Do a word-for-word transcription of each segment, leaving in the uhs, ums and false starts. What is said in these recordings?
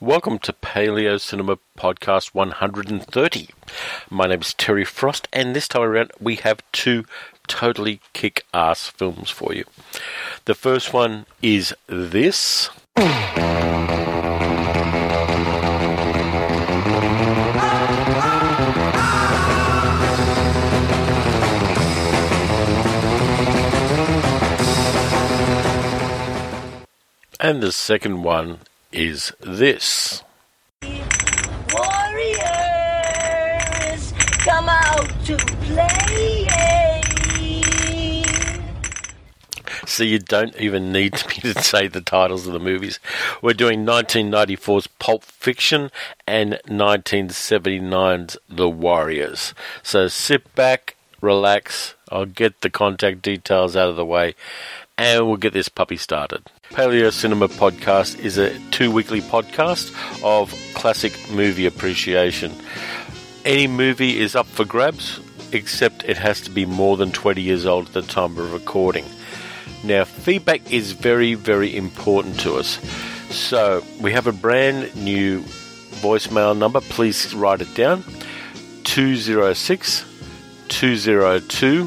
Welcome to Paleo Cinema Podcast one hundred thirty. My name is Terry Frost, and this time around we have two totally kick-ass films for you. The first one is this. And the second one is this. Warriors, come out to play. So you don't even need me to say the titles of the movies. We're doing nineteen ninety-four's Pulp Fiction and nineteen seventy-nine's The Warriors. So sit back, relax, I'll get the contact details out of the way, and we'll get this puppy started. Paleo Cinema Podcast is a two-weekly podcast of classic movie appreciation. Any movie is up for grabs, except it has to be more than twenty years old at the time of recording. Now, feedback is very, very important to us. So, we have a brand new voicemail number. Please write it down. two oh six, two oh two,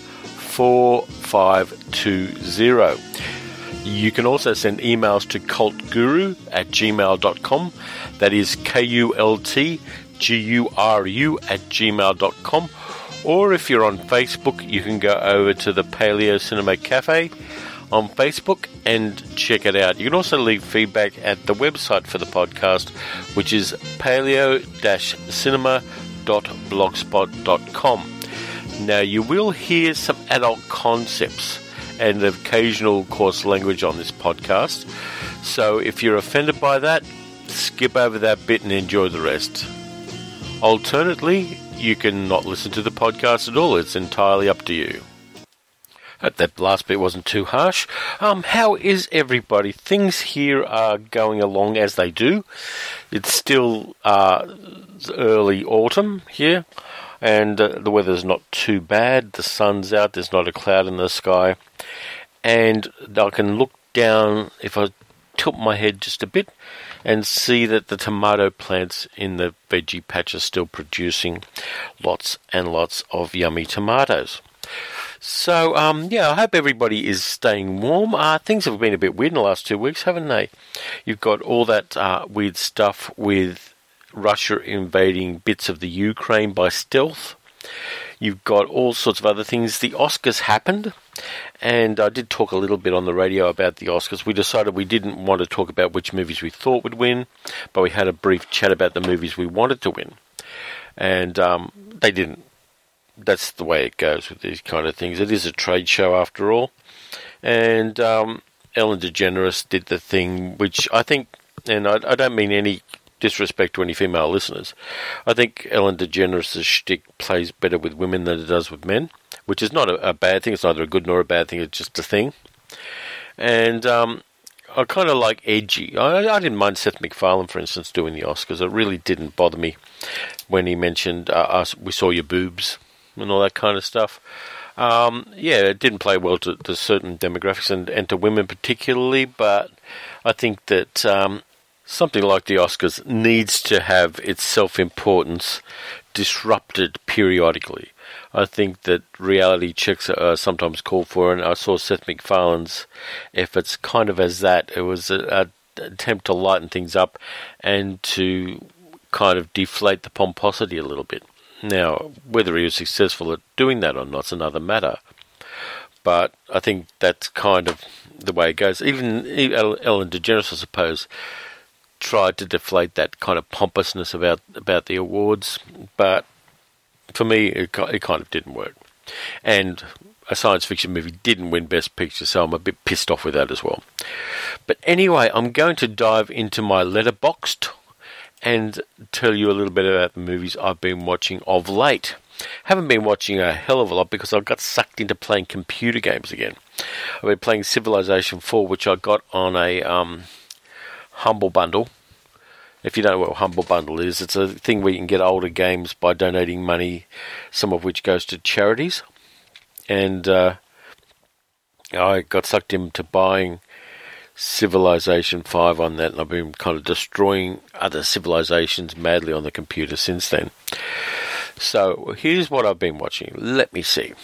four five two oh. You can also send emails to cultguru at gmail dot com. That is K U L T G U R U at gmail dot com. Or if you're on Facebook, you can go over to the Paleo Cinema Cafe on Facebook and check it out. You can also leave feedback at the website for the podcast, which is paleo cinema dot blogspot dot com. Now, you will hear some adult concepts and occasional coarse language on this podcast. So if you're offended by that, skip over that bit and enjoy the rest. Alternately, you can not listen to the podcast at all. It's entirely up to you. Hope that last bit wasn't too harsh. Um, how is everybody? Things here are going along as they do. It's still uh, early autumn here, and uh, the weather's not too bad. The sun's out. There's not a cloud in the sky. And I can look down, if I tilt my head just a bit, and see that the tomato plants in the veggie patch are still producing lots and lots of yummy tomatoes. So, um, yeah, I hope everybody is staying warm. Uh, things have been a bit weird in the last two weeks, haven't they? You've got all that uh, weird stuff with Russia invading bits of the Ukraine by stealth. You've got all sorts of other things. The Oscars happened, and I did talk a little bit on the radio about the Oscars. We decided we didn't want to talk about which movies we thought would win, but we had a brief chat about the movies we wanted to win. And um, they didn't. That's the way it goes with these kind of things. It is a trade show after all. And um, Ellen DeGeneres did the thing, which I think, and I, I don't mean any disrespect to any female listeners, I think Ellen DeGeneres' shtick plays better with women than it does with men, which is not a, a bad thing. It's neither a good nor a bad thing. It's just a thing. And um, I kind of like edgy. I, I didn't mind Seth MacFarlane, for instance, doing the Oscars. It really didn't bother me when he mentioned, uh, us, we saw your boobs and all that kind of stuff. Um, yeah, it didn't play well to, to certain demographics and, and to women particularly, but I think that um, something like the Oscars needs to have its self-importance disrupted periodically. I think that reality checks are sometimes called for, and I saw Seth MacFarlane's efforts kind of as that. It was an attempt to lighten things up and to kind of deflate the pomposity a little bit. Now, whether he was successful at doing that or not is another matter. But I think that's kind of the way it goes. Even Ellen DeGeneres, I suppose, tried to deflate that kind of pompousness about about the awards, but for me, it, it kind of didn't work. And a science fiction movie didn't win Best Picture, so I'm a bit pissed off with that as well. But anyway, I'm going to dive into my Letterboxd and tell you a little bit about the movies I've been watching of late. Haven't been watching a hell of a lot because I got sucked into playing computer games again. I've been playing Civilization four, which I got on a um, Humble Bundle. If you don't know what Humble Bundle is, it's a thing where you can get older games by donating money, some of which goes to charities. And uh, I got sucked into buying Civilization five on that, and I've been kind of destroying other civilizations madly on the computer since then. So here's what I've been watching. Let me see.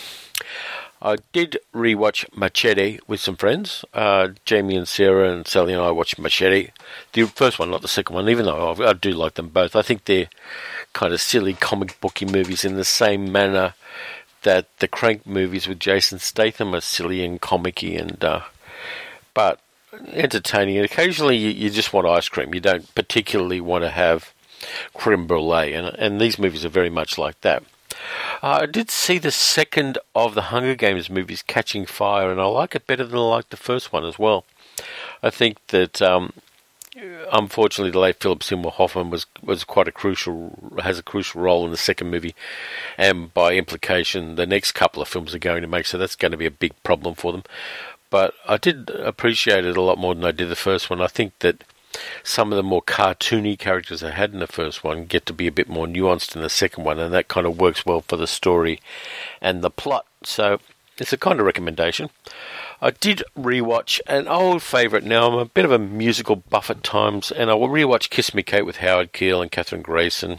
I did rewatch Machete with some friends. Uh, Jamie and Sarah and Sally and I watched Machete. The first one, not the second one, even though I, I do like them both. I think they're kind of silly comic booky movies in the same manner that the Crank movies with Jason Statham are silly and comic-y, and, uh, but entertaining. And occasionally you, you just want ice cream. You don't particularly want to have creme brulee, and, and these movies are very much like that. Uh, I did see the second of the Hunger Games movies, Catching Fire, and I like it better than I like the first one as well. I think that, um, unfortunately, the late Philip Seymour Hoffman was, was quite a crucial, has a crucial role in the second movie, and by implication, the next couple of films are going to make, so that's going to be a big problem for them. But I did appreciate it a lot more than I did the first one. I think that some of the more cartoony characters I had in the first one get to be a bit more nuanced in the second one, and that kind of works well for the story and the plot. So it's a kind of recommendation. I did rewatch an old favourite. Now, I'm a bit of a musical buff at times, and I will rewatch Kiss Me Kate with Howard Keel and Catherine Grayson.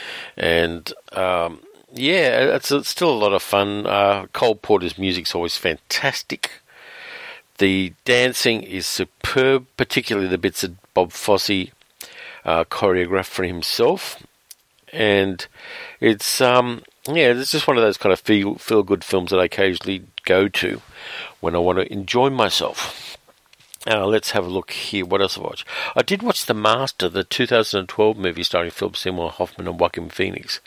And um, yeah, it's, it's still a lot of fun. Uh, Cole Porter's music's always fantastic. The dancing is superb, particularly the bits that Bob Fosse uh, choreographed for himself. And it's, um, yeah, it's just one of those kind of feel, feel-good films that I occasionally go to when I want to enjoy myself. Now, let's have a look here. What else have I watched? I did watch The Master, the two thousand twelve movie starring Philip Seymour Hoffman and Joaquin Phoenix.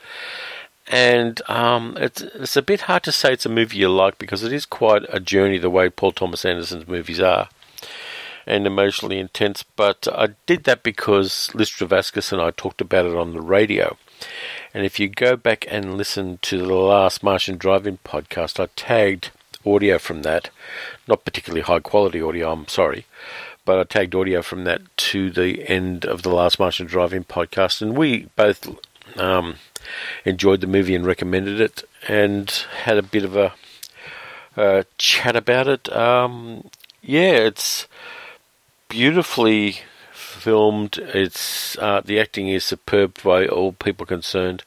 And um, it's, it's a bit hard to say it's a movie you like, because it is quite a journey the way Paul Thomas Anderson's movies are, and emotionally intense. But I did that because Liz Travascus and I talked about it on the radio. And if you go back and listen to the last Martian Drive-In podcast, I tagged audio from that, not particularly high quality audio, I'm sorry, but I tagged audio from that to the end of the last Martian Drive-In podcast, and we both um, enjoyed the movie and recommended it, and had a bit of a uh, chat about it. Um, yeah, it's beautifully filmed. It's uh, the acting is superb by all people concerned,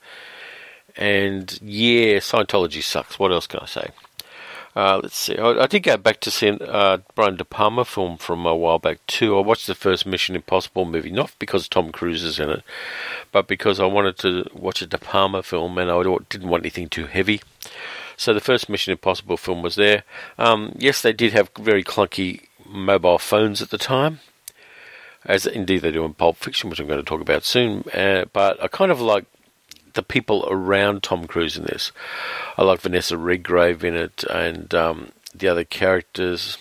and yeah, Scientology sucks. What else can I say? Uh, let's see. I, I did go back to see a uh, Brian De Palma film from a while back too. I watched the first Mission Impossible movie, not because Tom Cruise is in it, but because I wanted to watch a De Palma film, and I didn't want anything too heavy. So the first Mission Impossible film was there. Um, yes, they did have very clunky mobile phones at the time, as indeed they do in Pulp Fiction, which I'm going to talk about soon. Uh, but I kind of like the people around Tom Cruise in this. I like Vanessa Redgrave in it, and um, the other characters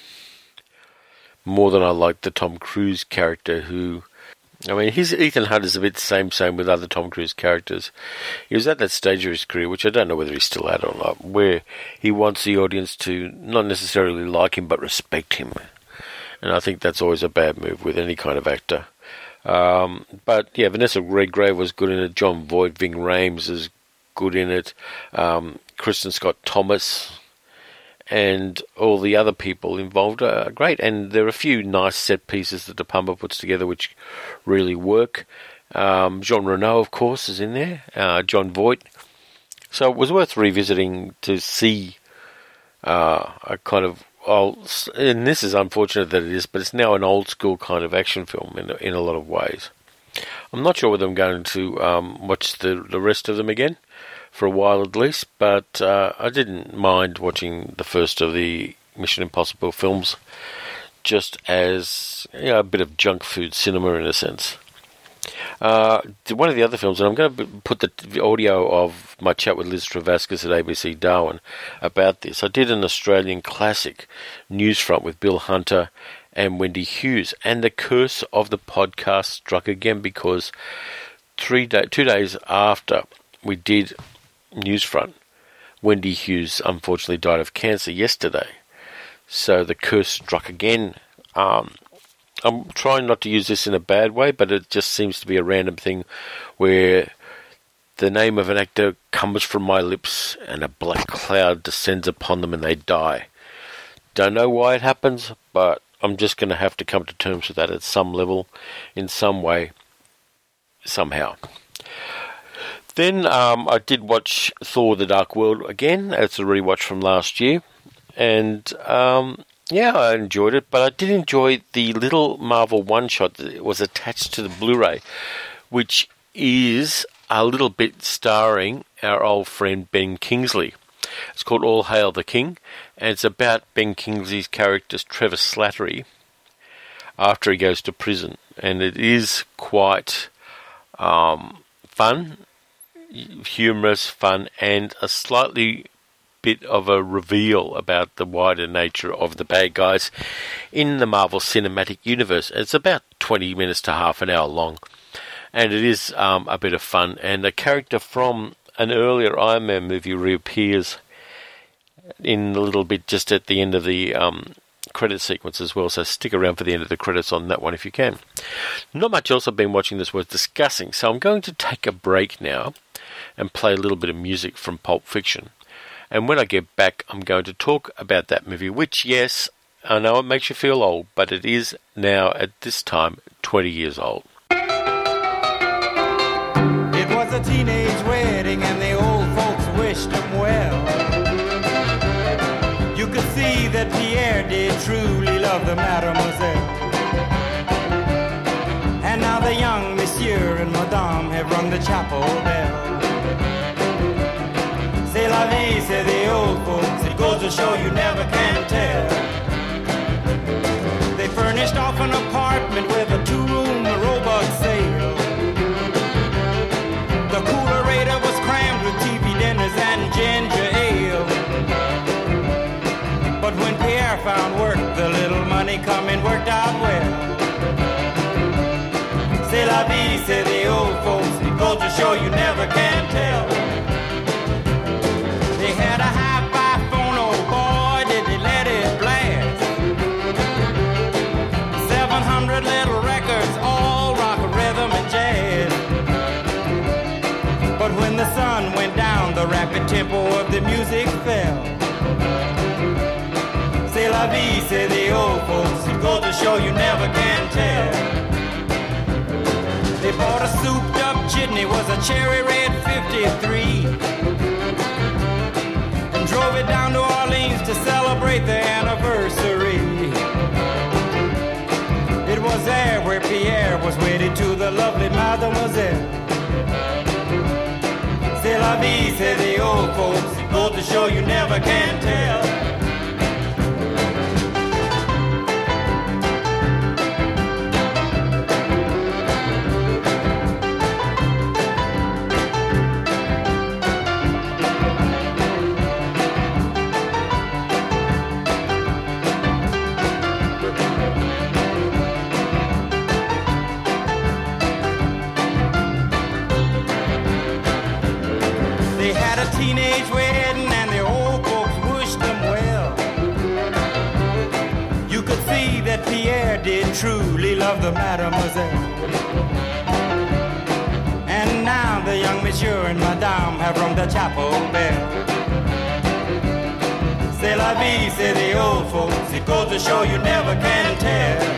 more than I like the Tom Cruise character, who, I mean, his Ethan Hunt is a bit the same same with other Tom Cruise characters. He was at that stage of his career, which I don't know whether he's still at or not, where he wants the audience to not necessarily like him, but respect him. And I think that's always a bad move with any kind of actor. Um, but yeah, Vanessa Redgrave was good in it. John Voight, Ving Rhames is good in it. Um, Kristen Scott Thomas and all the other people involved are great. And there are a few nice set pieces that De Palma puts together which really work. Um, Jean Reno, of course, is in there. Uh, John Voight. So it was worth revisiting to see uh, a kind of old, and this is unfortunate that it is, but it's now an old school kind of action film in in a lot of ways. I'm not sure whether I'm going to um, watch the the rest of them again for a while at least, but uh, I didn't mind watching the first of the Mission Impossible films, just as, you know, a bit of junk food cinema in a sense. Uh, one of the other films, and I'm going to put the audio of my chat with Liz Travascus at A B C Darwin about this. I did an Australian classic, Newsfront, with Bill Hunter and Wendy Hughes, and the curse of the podcast struck again, because three day, two days after we did Newsfront, Wendy Hughes unfortunately died of cancer yesterday. So the curse struck again. Um, I'm trying not to use this in a bad way, but it just seems to be a random thing where the name of an actor comes from my lips and a black cloud descends upon them and they die. Don't know why it happens, but I'm just going to have to come to terms with that at some level, in some way, somehow. Then um, I did watch Thor: The Dark World again. It's a rewatch from last year. And, um, yeah, I enjoyed it. But I did enjoy the little Marvel one-shot that was attached to the Blu-ray, which is a little bit starring our old friend Ben Kingsley. It's called All Hail the King, and it's about Ben Kingsley's character, Trevor Slattery, after he goes to prison. And it is quite um, fun, humorous, fun, and a slightly bit of a reveal about the wider nature of the bad guys in the Marvel Cinematic Universe. It's about twenty minutes to half an hour long, and it is um, a bit of fun. And a character from an earlier Iron Man movie reappears in a little bit just at the end of the um, credit sequence as well, so stick around for the end of the credits on that one if you can. Not much else I've been watching this worth discussing, so I'm going to take a break now and play a little bit of music from Pulp Fiction. And when I get back, I'm going to talk about that movie, which, yes, I know it makes you feel old, but it is now, at this time, twenty years old. It was a teenage wedding and the old folks wished him well. You could see that Pierre did truly love the mademoiselle. And now the young monsieur and madame have rung the chapel bell. C'est la vie, say the old folks, it goes to show you never can tell. They furnished off an apartment with a two-room robot sale. The coolerator was crammed with T V dinners and ginger ale. But when Pierre found work, the little money coming worked out well. C'est la vie, say the old folks, it goes to show you never can tell. They had a hi-fi phone, oh boy, did they let it blast. Seven hundred little records, all rock, rhythm, and jazz. But when the sun went down, the rapid tempo of the music fell. C'est la vie, say the old folks, it goes to show you never can tell. They bought a souped-up jitney, was a cherry red fifty-three. Drove it down to Orleans to celebrate the anniversary. It was there where Pierre was wedded to the lovely mademoiselle. C'est la vie, say the old folks, it goes to show you never can tell. Teenage wedding and the old folks wished them well. You could see that Pierre did truly love the mademoiselle. And now the young monsieur and madame have rung the chapel bell. C'est la vie, say the old folks, it goes to show you never can tell.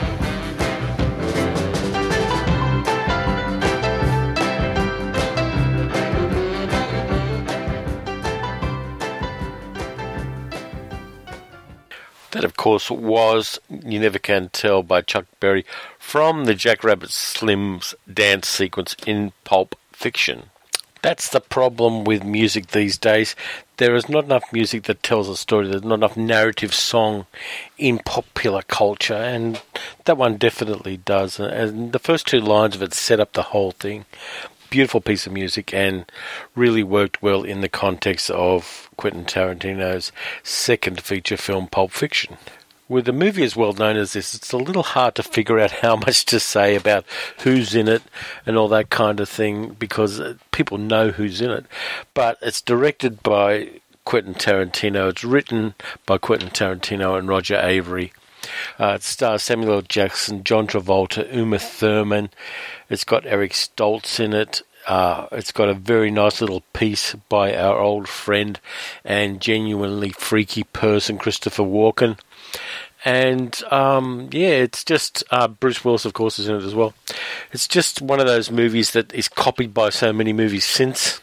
That, of course, was You Never Can Tell by Chuck Berry from the Jackrabbit Slim's dance sequence in Pulp Fiction. That's the problem with music these days. There is not enough music that tells a story. There's not enough narrative song in popular culture, and that one definitely does. And the first two lines of it set up the whole thing. Beautiful piece of music and really worked well in the context of Quentin Tarantino's second feature film, Pulp Fiction. With a movie as well known as this, it's a little hard to figure out how much to say about who's in it and all that kind of thing because people know who's in it. But it's directed by Quentin Tarantino. It's written by Quentin Tarantino and Roger Avary. Uh, it stars Samuel L. Jackson, John Travolta, Uma Thurman. It's got Eric Stoltz in it. Uh, it's got a very nice little piece by our old friend and genuinely freaky person, Christopher Walken. And, um, yeah, it's just, uh, Bruce Willis, of course, is in it as well. It's just one of those movies that is copied by so many movies since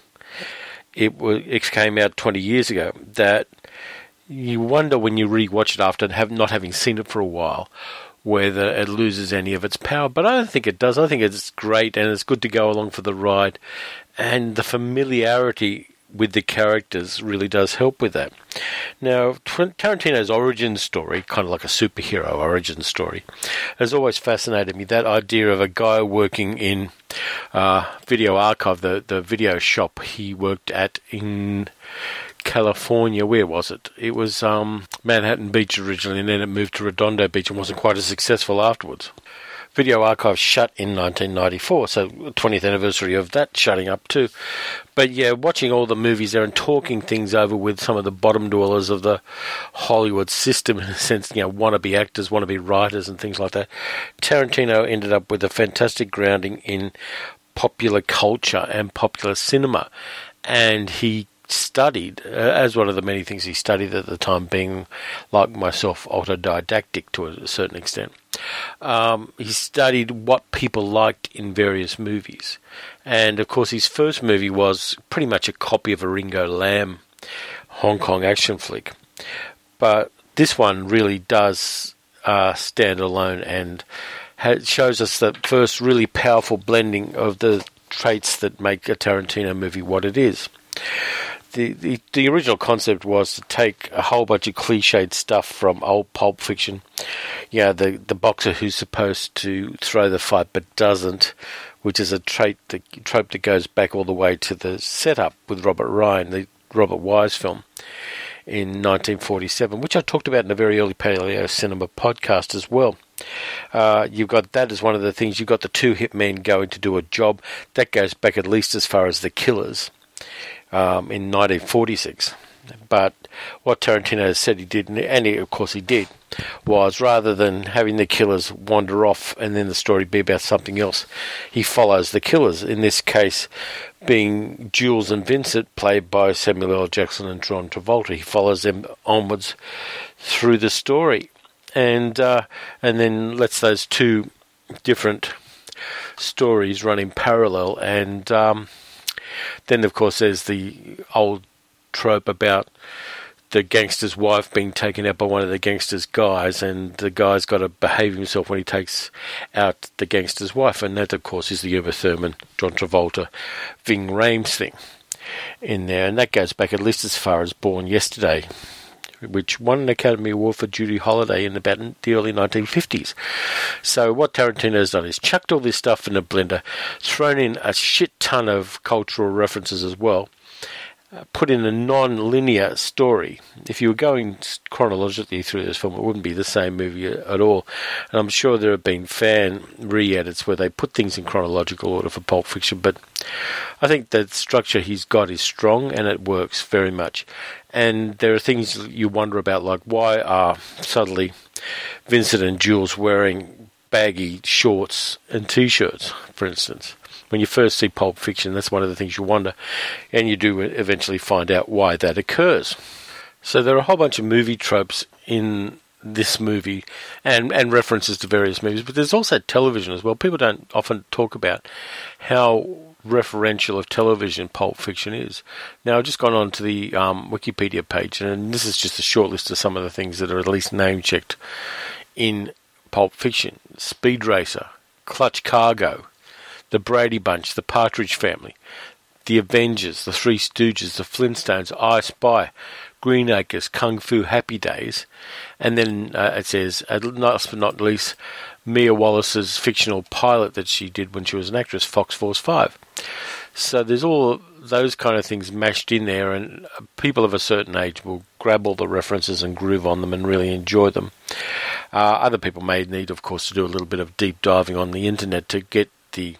it, w- it came out twenty years ago that you wonder when you re-watch it after have, not having seen it for a while whether it loses any of its power. But I don't think it does. I think it's great and it's good to go along for the ride. And the familiarity with the characters really does help with that. Now, Tarantino's origin story, kind of like a superhero origin story, has always fascinated me. That idea of a guy working in uh, Video Archive, the, the video shop he worked at in California. Where was it? It was um, Manhattan Beach originally, and then it moved to Redondo Beach and wasn't quite as successful afterwards. Video Archive shut in nineteen ninety-four, so twentieth anniversary of that shutting up too. But yeah, watching all the movies there and talking things over with some of the bottom dwellers of the Hollywood system, in a sense, you know, wannabe actors, wannabe writers and things like that, Tarantino ended up with a fantastic grounding in popular culture and popular cinema. And he studied, uh, as one of the many things he studied at the time, being, like myself, autodidactic to a certain extent. Um, he studied what people liked in various movies. And, of course, his first movie was pretty much a copy of a Ringo Lam Hong Kong action flick. But this one really does uh, stand alone and ha- shows us the first really powerful blending of the traits that make a Tarantino movie what it is. The, the the original concept was to take a whole bunch of cliched stuff from old Pulp Fiction. You know, the, the boxer who's supposed to throw the fight but doesn't, which is a trait, the trope that goes back all the way to the setup with Robert Ryan, the Robert Wise film in nineteen forty-seven, which I talked about in a very early Paleo Cinema podcast as well. Uh, you've got that as one of the things. You've got the two hitmen going to do a job. That goes back at least as far as The Killers. Um, in nineteen forty-six. But what Tarantino said he did, and he, of course he did, was rather than having the killers wander off and then the story be about something else, he follows the killers, in this case being Jules and Vincent, played by Samuel L. Jackson and John Travolta. He follows them onwards through the story, and uh, and then lets those two different stories run in parallel. And um, then, of course, there's the old trope about the gangster's wife being taken out by one of the gangster's guys, and the guy's got to behave himself when he takes out the gangster's wife. And that, of course, is the Uma Thurman, John Travolta, Ving Rhames thing in there. And that goes back at least as far as Born Yesterday, which won an Academy Award for Judy Holliday in about the early nineteen fifties. So what Tarantino's done is chucked all this stuff in a blender, thrown in a shit ton of cultural references as well, uh, put in a non-linear story. If you were going chronologically through this film, it wouldn't be the same movie at all. And I'm sure there have been fan re-edits where they put things in chronological order for Pulp Fiction, but I think the structure he's got is strong and it works very much. And there are things you wonder about, like why are suddenly Vincent and Jules wearing baggy shorts and T-shirts, for instance. When you first see Pulp Fiction, that's one of the things you wonder. And you do eventually find out why that occurs. So there are a whole bunch of movie tropes in this movie and, and references to various movies, but there's also television as well. People don't often talk about how referential of television Pulp Fiction is. Now, I've just gone on to the um, Wikipedia page, and this is just a short list of some of the things that are at least name-checked in Pulp Fiction. Speed Racer, Clutch Cargo, The Brady Bunch, The Partridge Family, The Avengers, The Three Stooges, The Flintstones, I Spy, Green Acres, Kung Fu Happy Days, and then uh, it says, uh, last but not least, Mia Wallace's fictional pilot that she did when she was an actress, Fox Force five. So there's all those kind of things mashed in there, and people of a certain age will grab all the references and groove on them and really enjoy them. Uh, other people may need, of course, to do a little bit of deep diving on the internet to get the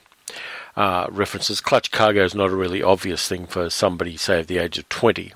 uh, references. Clutch Cargo is not a really obvious thing for somebody, say, of the age of twenty,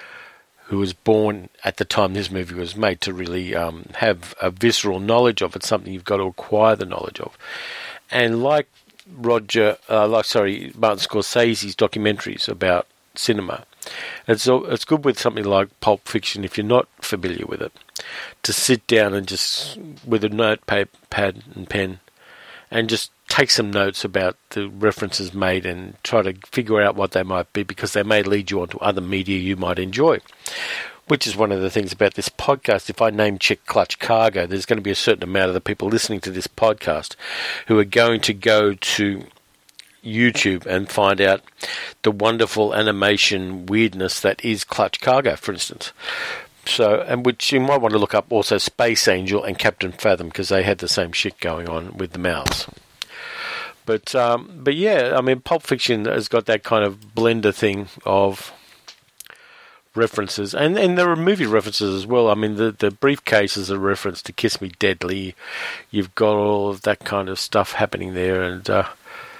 who was born at the time this movie was made, to really um, have a visceral knowledge of. It's something you've got to acquire the knowledge of. And like Roger, uh, like sorry, Martin Scorsese's documentaries about cinema, It's it's good with something like Pulp Fiction if you're not familiar with it, to sit down and just with a notepad pad and pen and just take some notes about the references made and try to figure out what they might be, because they may lead you onto other media you might enjoy. Which is one of the things about this podcast. If I name check Clutch Cargo, there's going to be a certain amount of the people listening to this podcast who are going to go to YouTube and find out the wonderful animation weirdness that is Clutch Cargo, for instance. So, and which you might want to look up also Space Angel and Captain Fathom, because they had the same shit going on with the mouths. But um, but yeah, I mean, Pulp Fiction has got that kind of blender thing of references, and and there are movie references as well. I mean, the the briefcase is a reference to Kiss Me Deadly. You've got all of that kind of stuff happening there, and uh,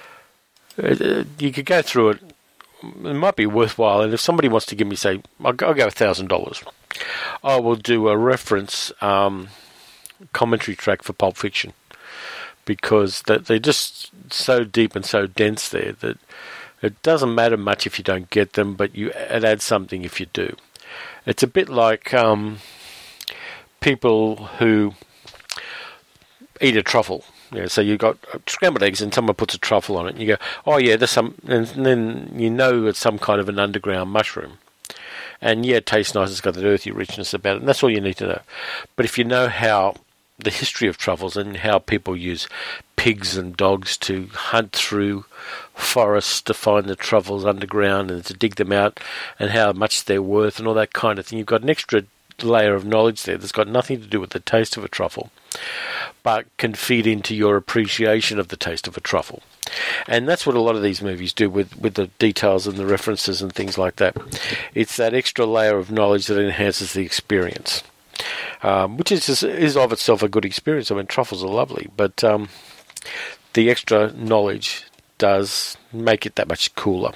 it, you could go through it. It might be worthwhile, and if somebody wants to give me, say, I'll go, I'll go a thousand dollars. I will do a reference um, commentary track for Pulp Fiction, because that they're just so deep and so dense there that it doesn't matter much if you don't get them, but you it adds something if you do. It's a bit like um, people who eat a truffle. You know, so you've got scrambled eggs and someone puts a truffle on it, and you go, oh yeah, there's some, and then you know it's some kind of an underground mushroom. And yeah, it tastes nice, it's got that earthy richness about it, and that's all you need to know. But if you know how the history of truffles and how people use pigs and dogs to hunt through forests to find the truffles underground and to dig them out, and how much they're worth and all that kind of thing, you've got an extra layer of knowledge there that's got nothing to do with the taste of a truffle, but can feed into your appreciation of the taste of a truffle. And that's what a lot of these movies do with, with the details and the references and things like that. It's that extra layer of knowledge that enhances the experience, um, which is is of itself a good experience. I mean, truffles are lovely, but um, the extra knowledge does make it that much cooler.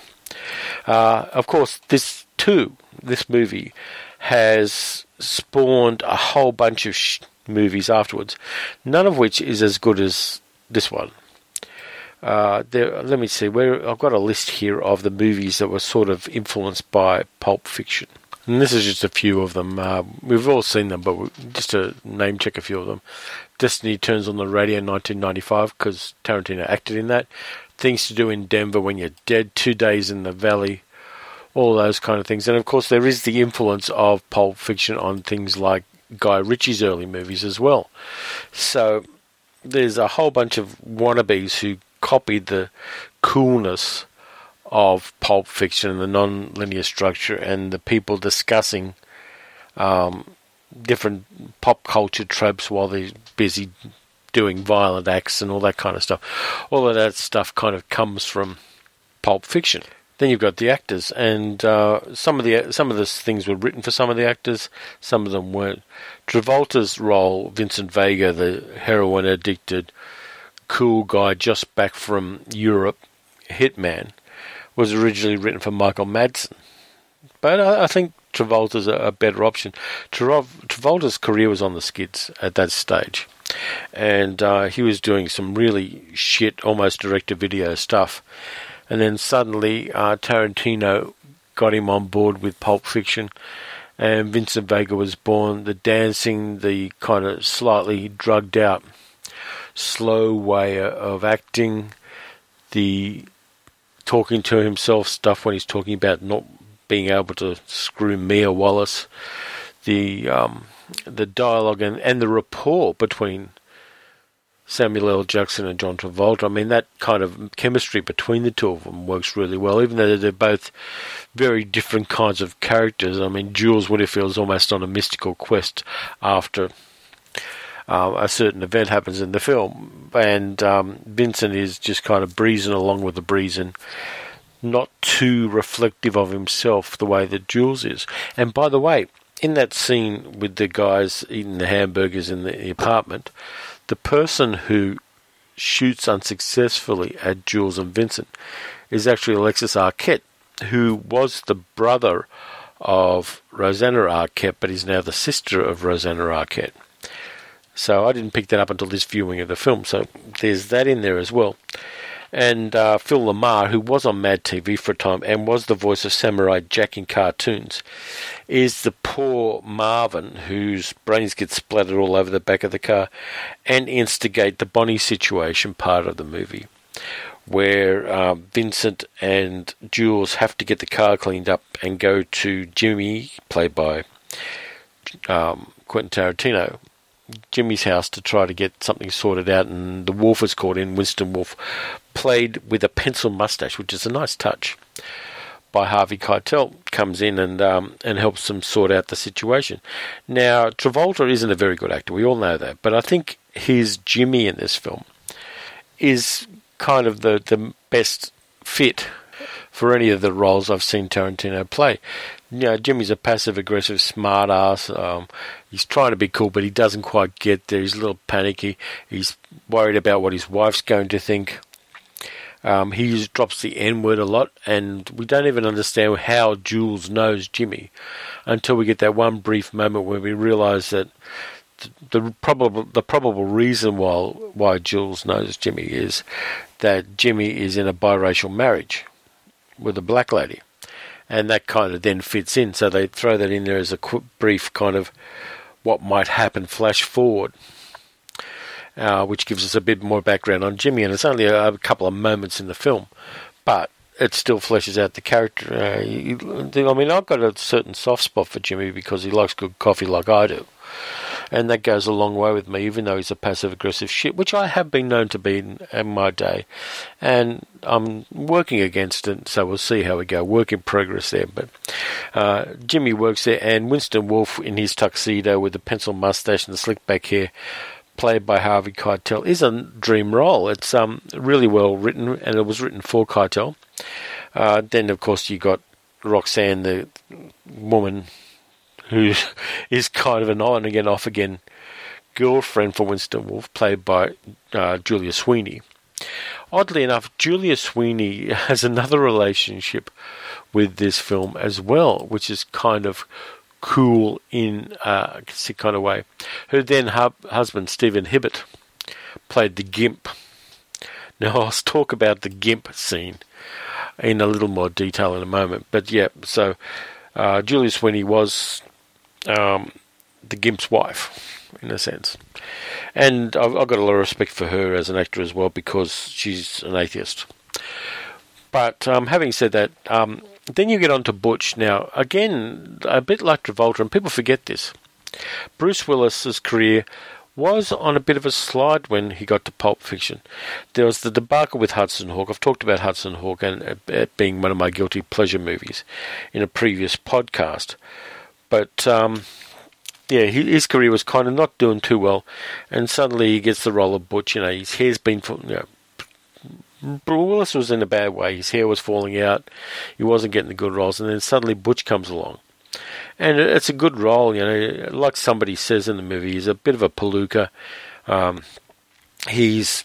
Uh, of course, this too, this movie has spawned a whole bunch of sh- movies afterwards, none of which is as good as this one. Uh, there, let me see. Where I've got a list here of the movies that were sort of influenced by Pulp Fiction, and this is just a few of them. Uh, we've all seen them, but we, just to name check a few of them. Destiny Turns on the Radio, nineteen ninety-five, because Tarantino acted in that. Things to Do in Denver, When You're Dead, Two Days in the Valley, all those kind of things. And of course, there is the influence of Pulp Fiction on things like Guy Ritchie's early movies as well. So there's a whole bunch of wannabes who copied the coolness of Pulp Fiction and the non-linear structure and the people discussing um, different pop culture tropes while they're busy doing violent acts and all that kind of stuff. All of that stuff kind of comes from Pulp Fiction. Then you've got the actors, and uh, some of the some of the things were written for some of the actors, some of them weren't. Travolta's role, Vincent Vega, the heroin-addicted cool guy just back from Europe, hitman, was originally written for Michael Madsen. But I, I think Travolta's a, a better option. Tra- Travolta's career was on the skids at that stage, and uh, he was doing some really shit, almost direct-to-video stuff. And then suddenly uh, Tarantino got him on board with Pulp Fiction, and Vincent Vega was born. The dancing, the kind of slightly drugged out, slow way of acting, the talking to himself stuff when he's talking about not being able to screw Mia Wallace, the um, the dialogue and, and the rapport between Samuel L. Jackson and John Travolta. I mean, that kind of chemistry between the two of them works really well, even though they're both very different kinds of characters. I mean, Jules Winterfield's almost on a mystical quest after uh, a certain event happens in the film, and um, Vincent is just kind of breezing along with the breeze and not too reflective of himself the way that Jules is. And by the way, in that scene with the guys eating the hamburgers in the apartment, the person who shoots unsuccessfully at Jules and Vincent is actually Alexis Arquette, who was the brother of Rosanna Arquette, but is now the sister of Rosanna Arquette. So I didn't pick that up until this viewing of the film, so there's that in there as well. And uh, Phil Lamar, who was on Mad T V for a time and was the voice of Samurai Jack in cartoons, is the poor Marvin whose brains get splattered all over the back of the car and instigate the Bonnie situation part of the movie, where uh, Vincent and Jules have to get the car cleaned up and go to Jimmy, played by um, Quentin Tarantino, Jimmy's house to try to get something sorted out, and the Wolf is called in. Winston Wolfe, played with a pencil mustache, which is a nice touch, by Harvey Keitel, comes in and um, and helps them sort out the situation. Now, Travolta isn't a very good actor, we all know that, but I think his Jimmy in this film is kind of the, the best fit for any of the roles I've seen Tarantino play. You know, Jimmy's a passive-aggressive smart-ass. Um, he's trying to be cool, but he doesn't quite get there. He's a little panicky. He's worried about what his wife's going to think. Um, he just drops the N-word a lot, and we don't even understand how Jules knows Jimmy until we get that one brief moment where we realise that the, the probable the probable reason why why Jules knows Jimmy is that Jimmy is in a biracial marriage with a black lady. And that kind of then fits in, so they throw that in there as a quick, brief kind of what might happen flash forward, uh, which gives us a bit more background on Jimmy. And it's only a, a couple of moments in the film, but it still fleshes out the character. Uh, you, I mean, I've got a certain soft spot for Jimmy because he likes good coffee like I do. And that goes a long way with me, even though he's a passive-aggressive shit, which I have been known to be in, in my day. And I'm working against it, so we'll see how we go. Work in progress there. But uh, Jimmy works there, and Winston Wolfe in his tuxedo with the pencil mustache and the slick back hair, played by Harvey Keitel, is a dream role. It's um, really well written, and it was written for Keitel. Uh, then, of course, you got Roxanne, the woman who is kind of an on-again, off-again girlfriend for Winston Wolfe, played by uh, Julia Sweeney. Oddly enough, Julia Sweeney has another relationship with this film as well, which is kind of cool in uh, a kind of way. Her then hu- husband, Stephen Hibbert, played the Gimp. Now, I'll talk about the Gimp scene in a little more detail in a moment. But yeah, so uh, Julia Sweeney was Um, the Gimp's wife, in a sense. And I've, I've got a lot of respect for her as an actor as well, because she's an atheist. But um, having said that, um, then you get on to Butch. Now, again, a bit like Travolta, and people forget this, Bruce Willis's career was on a bit of a slide when he got to Pulp Fiction. There was the debacle with Hudson Hawk. I've talked about Hudson Hawk and it being one of my guilty pleasure movies in a previous podcast. But, um, yeah, his career was kind of not doing too well. And suddenly he gets the role of Butch. You know, his hair's been... You know, Willis was in a bad way. His hair was falling out. He wasn't getting the good roles. And then suddenly Butch comes along. And it's a good role, you know. Like somebody says in the movie, he's a bit of a palooka. Um, he's...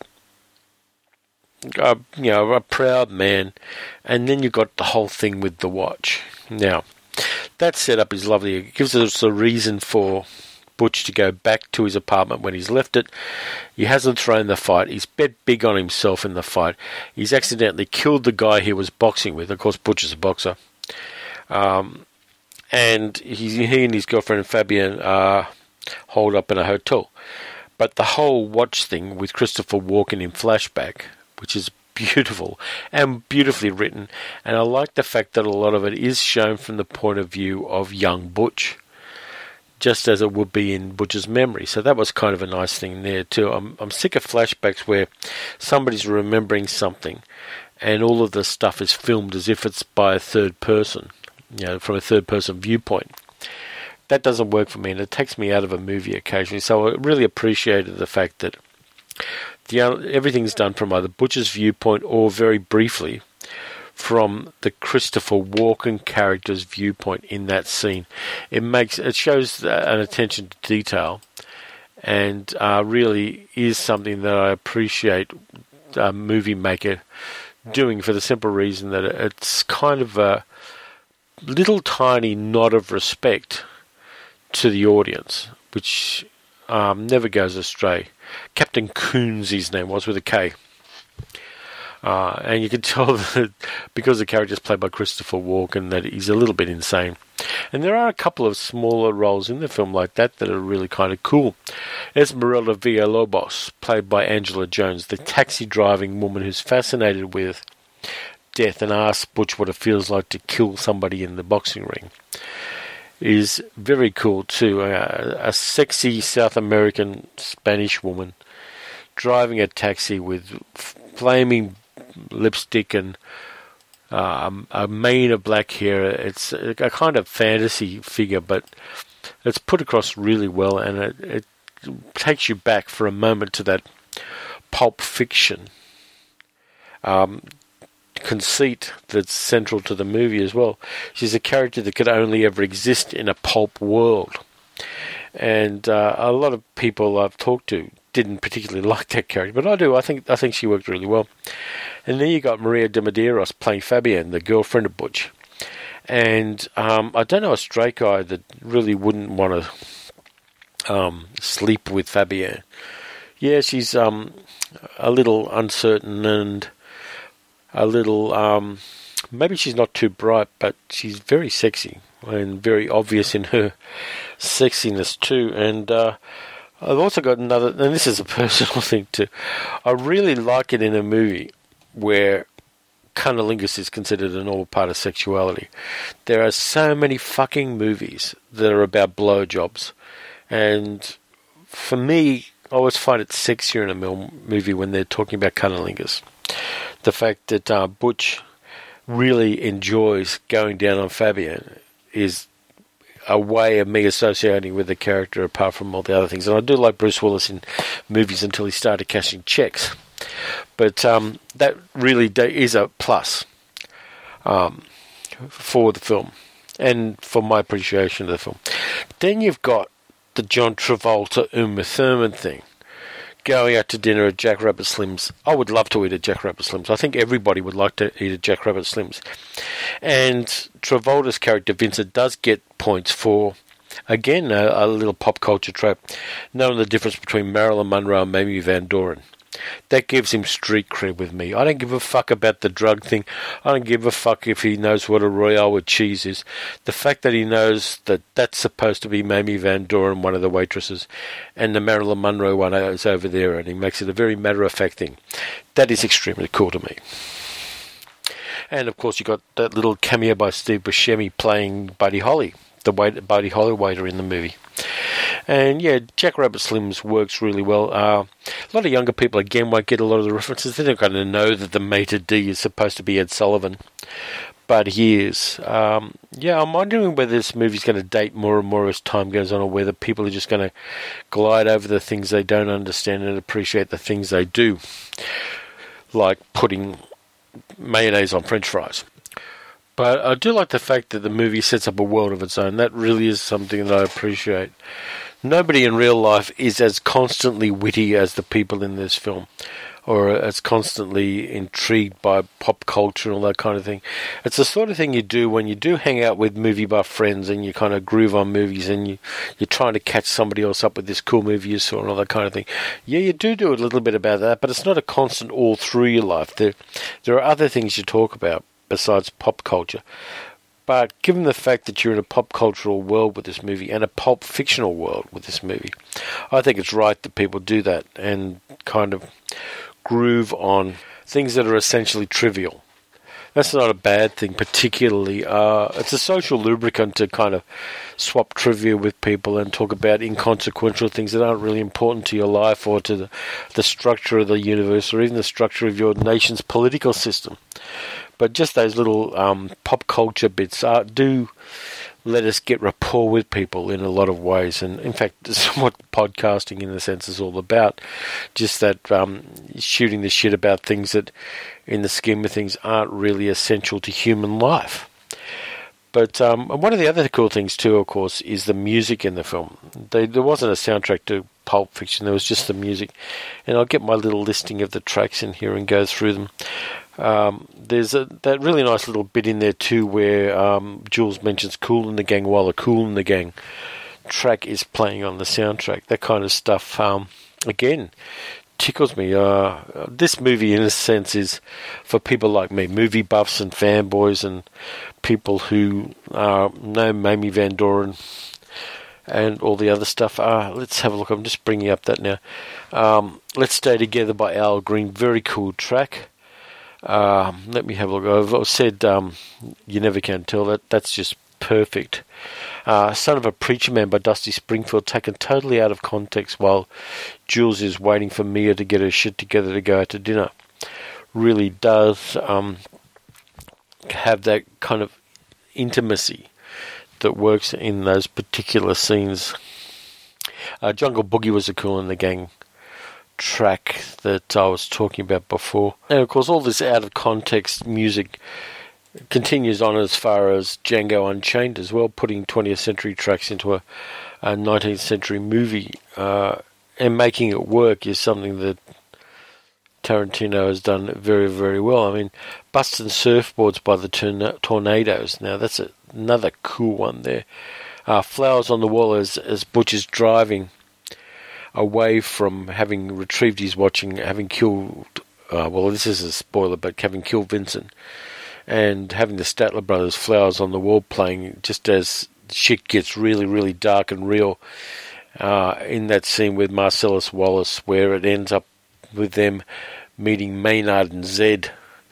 A, you know, a proud man. And then you've got the whole thing with the watch. Now... that setup is lovely. It gives us a reason for Butch to go back to his apartment when he's left it. He hasn't thrown the fight. He's bet big on himself in the fight. He's accidentally killed the guy he was boxing with. Of course, Butch is a boxer. Um, and he, he and his girlfriend Fabienne are holed up in a hotel. But the whole watch thing with Christopher Walken in flashback, which is beautiful and beautifully written, and I like the fact that a lot of it is shown from the point of view of young Butch, just as it would be in Butch's memory. So that was kind of a nice thing there too. I'm I'm sick of flashbacks where somebody's remembering something and all of the stuff is filmed as if it's by a third person, you know, from a third person viewpoint. That doesn't work for me, and it takes me out of a movie occasionally. So I really appreciated the fact that The, everything's done from either Butch's viewpoint or very briefly from the Christopher Walken character's viewpoint in that scene. It makes it shows an attention to detail, and uh, really is something that I appreciate a movie maker doing, for the simple reason that it's kind of a little tiny nod of respect to the audience, which um, never goes astray. Captain Coons, his name was, with a K. Uh, and you can tell that because the character is played by Christopher Walken that he's a little bit insane. And there are a couple of smaller roles in the film like that that are really kind of cool. Esmeralda Villalobos, played by Angela Jones, the taxi-driving woman who's fascinated with death and asks Butch what it feels like to kill somebody in the boxing ring, is very cool too. Uh, a sexy South American Spanish woman driving a taxi with flaming lipstick and um, a mane of black hair. It's a, a kind of fantasy figure, but it's put across really well, and it, it takes you back for a moment to that Pulp Fiction um, conceit that's central to the movie as well. She's a character that could only ever exist in a pulp world, and uh, a lot of people I've talked to didn't particularly like that character, but I do. I think I think she worked really well. And then you got Maria de Medeiros playing Fabienne, the girlfriend of Butch. And um, I don't know a straight guy that really wouldn't want to um, sleep with Fabienne. Yeah, she's um, a little uncertain and a little, um, maybe she's not too bright, but she's very sexy and very obvious in her sexiness too. And uh, I've also got another, and this is a personal thing too. I really like it in a movie where cunnilingus is considered a normal part of sexuality. There are so many fucking movies that are about blowjobs, and for me, I always find it sexier in a movie when they're talking about cunnilingus. The fact that uh, Butch really enjoys going down on Fabienne is a way of me associating with the character apart from all the other things. And I do like Bruce Willis in movies until he started cashing checks. But um, that really is a plus um, for the film and for my appreciation of the film. Then you've got the John Travolta Uma Thurman thing. Going out to dinner at Jack Rabbit Slim's. I would love to eat at Jack Rabbit Slim's. I think everybody would like to eat at Jack Rabbit Slim's. And Travolta's character, Vincent, does get points for, again, a, a little pop culture trope, knowing the difference between Marilyn Monroe and Mamie Van Doren. That gives him street cred with me. I don't give a fuck about the drug thing. I don't give a fuck if he knows what a Royale with cheese is. The fact that he knows that that's supposed to be Mamie Van Doren, one of the waitresses, and the Marilyn Monroe one is over there, and he makes it a very matter-of-fact thing. That is extremely cool to me. And, of course, you got that little cameo by Steve Buscemi playing Buddy Holly, the wait- Buddy Holly waiter in the movie. And yeah, Jack Rabbit Slim's works really well. Uh, a lot of younger people, again, won't get a lot of the references. They're not going to know that the maitre d' is supposed to be Ed Sullivan, but he is. Um, yeah, I'm wondering whether this movie's going to date more and more as time goes on, or whether people are just going to glide over the things they don't understand and appreciate the things they do, like putting mayonnaise on French fries. But I do like the fact that the movie sets up a world of its own. That really is something that I appreciate. Nobody in real life is as constantly witty as the people in this film, or as constantly intrigued by pop culture and all that kind of thing. It's the sort of thing you do when you do hang out with movie buff friends and you kind of groove on movies and you, you're trying to catch somebody else up with this cool movie you saw and all that kind of thing. Yeah, you do do a little bit about that, but it's not a constant all through your life. There, there are other things you talk about besides pop culture. But given the fact that you're in a pop cultural world with this movie and a pulp fictional world with this movie, I think it's right that people do that and kind of groove on things that are essentially trivial. That's not a bad thing, particularly. Uh, it's a social lubricant to kind of swap trivia with people and talk about inconsequential things that aren't really important to your life or to the, the structure of the universe or even the structure of your nation's political system. But just those little um, pop culture bits uh, do let us get rapport with people in a lot of ways. And in fact, that's what podcasting in a sense is all about. Just that um, shooting the shit about things that in the scheme of things aren't really essential to human life. But um, one of the other cool things too, of course, is the music in the film. They, there wasn't a soundtrack to Pulp Fiction, there was just the music. And I'll get my little listing of the tracks in here and go through them. Um, there's a, that really nice little bit in there too where um, Jules mentions Kool and the Gang while the Kool and the Gang track is playing on the soundtrack. That kind of stuff, um, again, tickles me. Uh, this movie, in a sense, is for people like me, movie buffs and fanboys, and people who uh, know Mamie Van Doren and all the other stuff. Uh, let's have a look. I'm just bringing up that now. Um, Let's Stay Together by Al Green. Very cool track. Um, let me have a look. I've said um, You Never Can Tell. That That's just perfect. Uh, Son of a Preacher Man by Dusty Springfield, taken totally out of context while Jules is waiting for Mia to get her shit together to go out to dinner. Really does um, have that kind of intimacy that works in those particular scenes. Uh, Jungle Boogie was a Kool and the Gang track that I was talking about before. And of course all this out of context music continues on as far as Django Unchained as well, putting twentieth century tracks into a, a nineteenth century movie uh, and making it work is something that Tarantino has done very, very well. I mean, Bustin' Surfboards by the torn- Tornadoes. Now, that's a, another cool one there. Uh, Flowers on the Wall as, as Butch is driving away from having retrieved his watching, having killed, uh, well, this is a spoiler, but having killed Vincent, and having the Statler Brothers' Flowers on the Wall playing just as shit gets really, really dark and real uh, in that scene with Marcellus Wallace, where it ends up with them meeting Maynard and Zed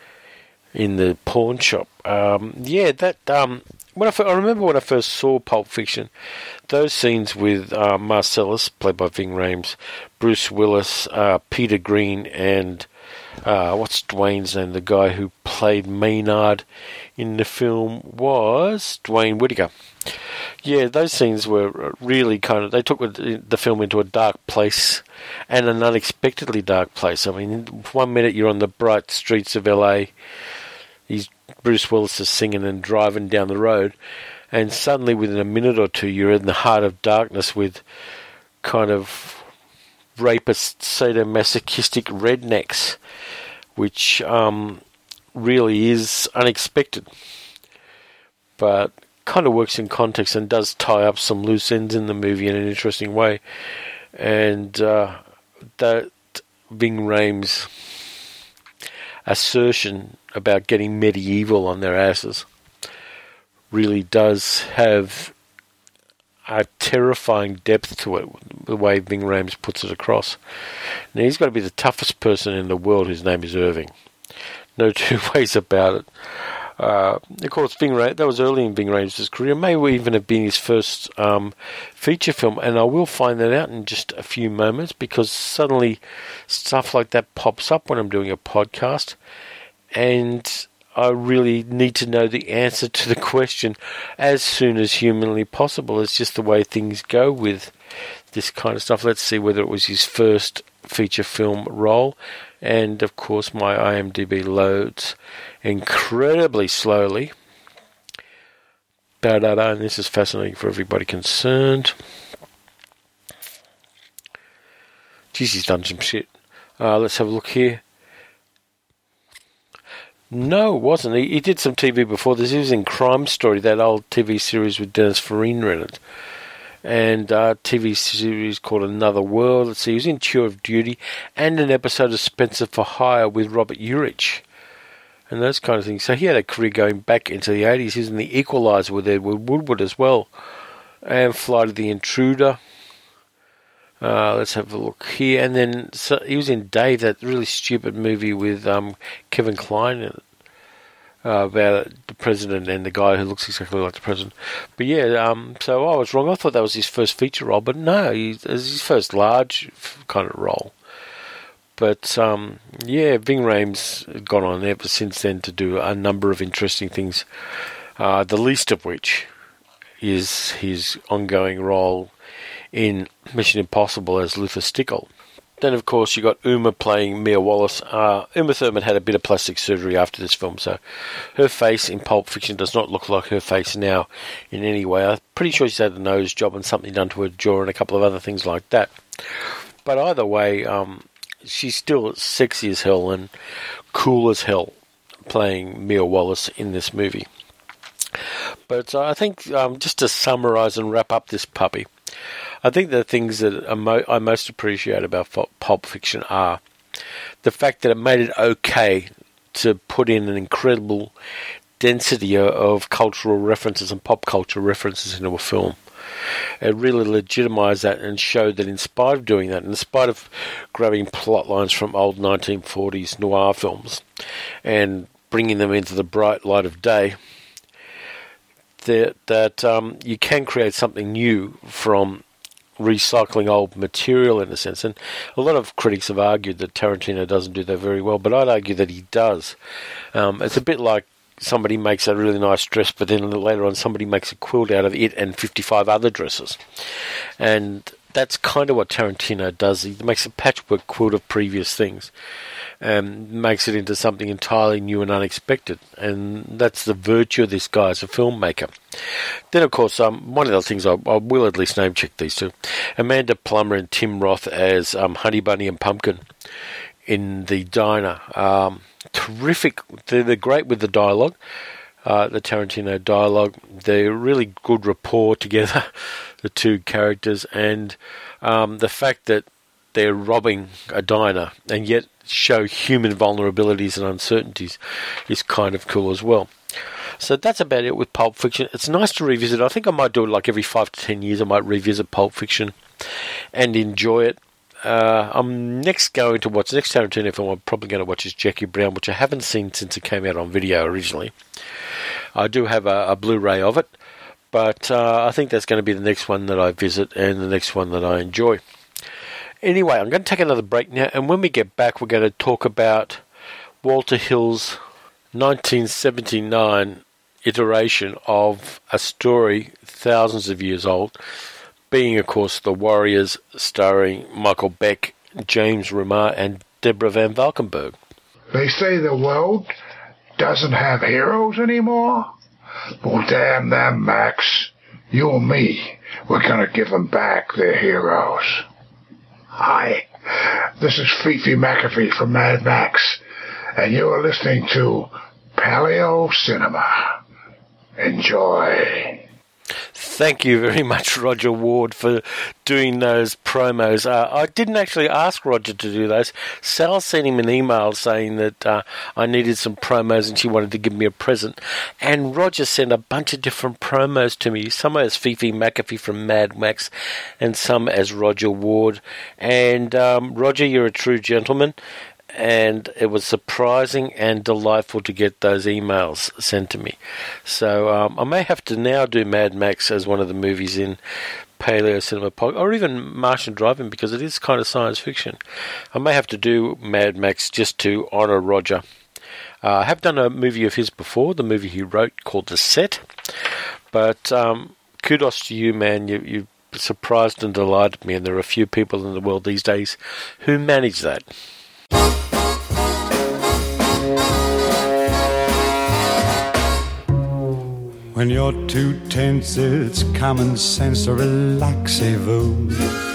in the pawn shop. Um, yeah, that um, when I, f- I remember when I first saw Pulp Fiction, those scenes with uh, Marcellus, played by Ving Rhames, Bruce Willis, uh, Peter Green, and uh, what's Dwayne's name? The guy who played Maynard in the film was Dwayne Whittaker. Yeah, those scenes were really kind of, they took the film into a dark place, and an unexpectedly dark place. I mean, one minute you're on the bright streets of L A, he's, Bruce Willis is singing and driving down the road, and suddenly within a minute or two you're in the heart of darkness with kind of rapist, sadomasochistic rednecks, which um, really is unexpected. But kind of works in context and does tie up some loose ends in the movie in an interesting way. And uh, that Ving Rhames' assertion about getting medieval on their asses really does have a terrifying depth to it, the way Ving Rhames puts it across. Now, he's got to be the toughest person in the world whose name is Irving. No two ways about it. Uh, of course, Ving Rhames, that was early in Ving Rhames' career. It may even have been his first um, feature film, and I will find that out in just a few moments, because suddenly stuff like that pops up when I'm doing a podcast, and I really need to know the answer to the question as soon as humanly possible. It's just the way things go with this kind of stuff. Let's see whether it was his first feature film role. And, of course, my IMDb loads incredibly slowly. Da-da-da, and this is fascinating for everybody concerned. Jeez, he's done some shit. Uh, let's have a look here. No, it wasn't. He, he did some T V before this. He was in Crime Story, that old T V series with Dennis Farina in it. And a uh, T V series called Another World. Let's see, he was in Tour of Duty, and an episode of Spencer for Hire with Robert Urich, and those kind of things. So he had a career going back into the eighties. He was in The Equalizer with Edward Woodward as well, and Flight of the Intruder. Uh, let's have a look here. And then so he was in Dave, that really stupid movie with um, Kevin Kline in it. Uh, about the president and the guy who looks exactly like the president. But yeah, um, so I was wrong. I thought that was his first feature role, but no, he, it was his first large kind of role. But um, yeah, Ving Rhames has gone on ever since then to do a number of interesting things, uh, the least of which is his ongoing role in Mission Impossible as Luther Stickle. Then, of course, you got Uma playing Mia Wallace. Uh, Uma Thurman had a bit of plastic surgery after this film, so her face in Pulp Fiction does not look like her face now in any way. I'm pretty sure she's had a nose job and something done to her jaw and a couple of other things like that. But either way, um, she's still sexy as hell and cool as hell playing Mia Wallace in this movie. But uh, I think um, just to summarise and wrap up this puppy, I think the things that are mo- I most appreciate about Pulp Fiction are the fact that it made it okay to put in an incredible density of cultural references and pop culture references into a film. It really legitimised that and showed that in spite of doing that, in spite of grabbing plot lines from old nineteen forties noir films and bringing them into the bright light of day, that, that um, you can create something new from recycling old material in a sense. And a lot of critics have argued that Tarantino doesn't do that very well, but I'd argue that he does. Um, it's a bit like somebody makes a really nice dress, but then later on somebody makes a quilt out of it and fifty-five other dresses. And that's kind of what Tarantino does. He makes a patchwork quilt of previous things and makes it into something entirely new and unexpected. And that's the virtue of this guy as a filmmaker. Then, of course, um, one of the things I, I will at least name check these two. Amanda Plummer and Tim Roth as um, Honey Bunny and Pumpkin in the diner. Um, terrific. They're, they're great with the dialogue, uh, the Tarantino dialogue. They're really good rapport together, the two characters, and um, the fact that they're robbing a diner and yet show human vulnerabilities and uncertainties is kind of cool as well. So that's about it with Pulp Fiction. It's nice to revisit. I think I might do it like every five to ten years. I might revisit Pulp Fiction and enjoy it. Uh, I'm next going to watch, next Tarantino film I'm probably going to watch is Jackie Brown, which I haven't seen since it came out on video originally. I do have a, a Blu-ray of it, but uh, I think that's going to be the next one that I visit and the next one that I enjoy. Anyway, I'm going to take another break now, and when we get back, we're going to talk about Walter Hill's nineteen seventy-nine iteration of a story thousands of years old, being, of course, The Warriors, starring Michael Beck, James Remar, and Deborah Van Valkenburg. They say the world doesn't have heroes anymore? Well, damn them, Max. You and me, we're going to give them back their heroes. Hi, this is Fifi McAfee from Mad Max, and you're listening to Paleo Cinema. Enjoy. Thank you very much, Roger Ward, for doing those promos. Uh, I didn't actually ask Roger to do those. Sal sent him an email saying that uh, I needed some promos and she wanted to give me a present. And Roger sent a bunch of different promos to me, some as Fifi McAfee from Mad Max and some as Roger Ward. And um, Roger, you're a true gentleman. And it was surprising and delightful to get those emails sent to me. So um, I may have to now do Mad Max as one of the movies in Paleo Cinema Podcast, or even Martian Drive-In, because it is kind of science fiction. I may have to do Mad Max just to honour Roger. Uh, I have done a movie of his before, the movie he wrote called The Set. But um, kudos to you, man. You, you surprised and delighted me, and there are a few people in the world these days who manage that. When you're too tense, it's common sense to relax-a-vous.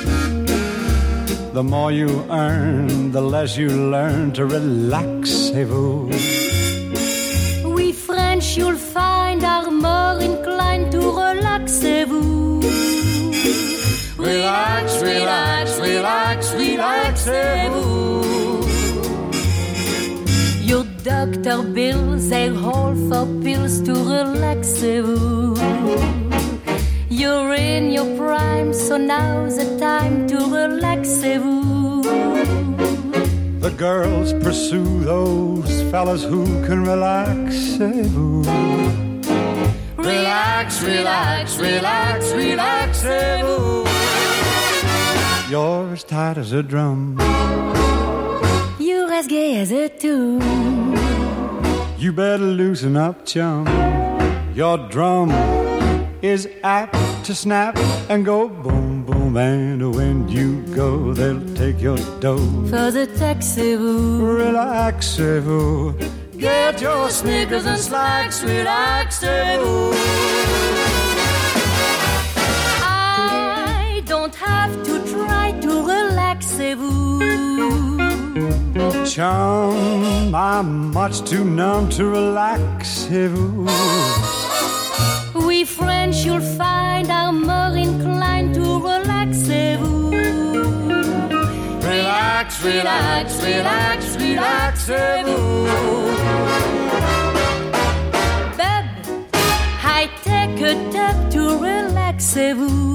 The more you earn, the less you learn to relax-a-vous. We French, you'll find, are more inclined to relax-a-vous. Relax, relax, relax, relax-a-vous. Your doctor bills, they're all for pills to relax-a-vous. You're in your prime, so now's the time to relax-a-vous. The girls pursue those fellas who can relax-a-vous. Relax, relax, relax, relax-a-vous. You're as tight as a drum. You're as gay as a tune. You better loosen up, chum. Your drum is apt to snap and go boom, boom. And when you go, they'll take your dough. For the taxi-vous. Relax-a-vous. Get your Snickers and slacks. Relax-a-vous. I don't have to try to relax-a-vous. Chum, I'm much too numb to relax-a-vous. We French, you'll find, are more inclined to relax Relax, relax, relax, relaxez-vous. Bub, I take a tub to relaxez-vous.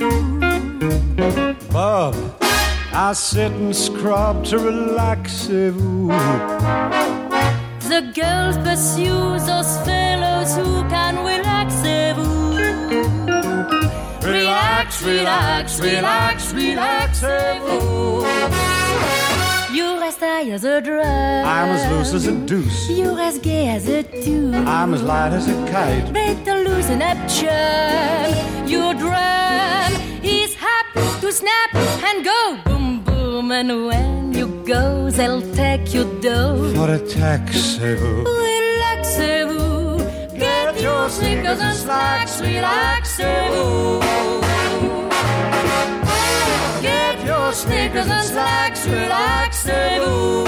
Bub, I sit and scrub to relaxez-vous. The girls pursue those fellows who can relaxez-vous. Relax, relax, relax, relaxez-vous. You're as high as a drum. I'm as loose as a deuce. You're as gay as a tune. I'm as light as a kite. Better loosen up, chum. Your drum is hap to snap and go boom, boom. And when you go, they'll take your dough. For a taxez-vous. Relaxez-vous. Get your sneakers and slacks. Relaxez-vous. Get your sneakers and slacks. Relaxez-vous.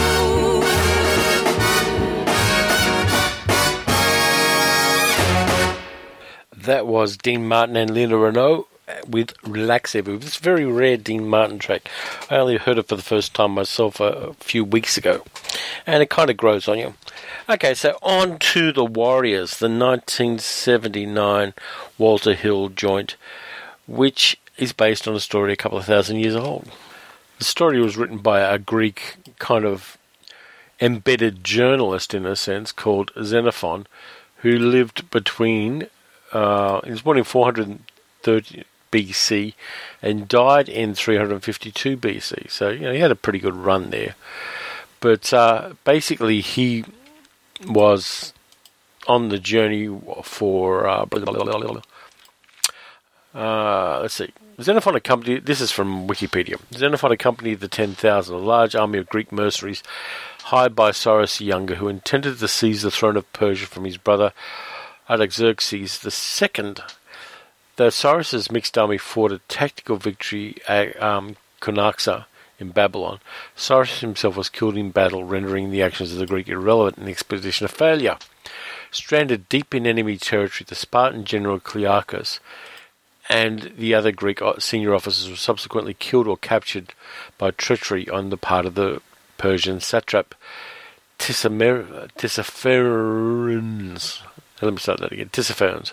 That was Dean Martin and Linda Renault with Relaxez-vous. This very rare Dean Martin track. I only heard it for the first time myself a, a few weeks ago, and it kind of grows on you. Okay, so on to the Warriors, the nineteen seventy-nine Walter Hill joint, which is based on a story a couple of thousand years old. The story was written by a Greek kind of embedded journalist, in a sense, called Xenophon, who lived between, uh, he was born in four hundred thirty B C and died in three hundred fifty-two B C. So, you know, he had a pretty good run there. But uh, basically, he was on the journey for, uh, blah, blah, blah, blah, blah. Uh, let's see. Xenophon accompanied, this is from Wikipedia, Xenophon accompanied the ten thousand, a large army of Greek mercenaries hired by Cyrus the Younger, who intended to seize the throne of Persia from his brother Artaxerxes the Second. Though Cyrus's mixed army fought a tactical victory at um, Cunaxa in Babylon, Cyrus himself was killed in battle, rendering the actions of the Greek irrelevant and the expedition a failure. Stranded deep in enemy territory, the Spartan general Clearchus and the other Greek senior officers were subsequently killed or captured by treachery on the part of the Persian satrap Tissapher- Tissaphernes. Let me start that again. Tissaphernes.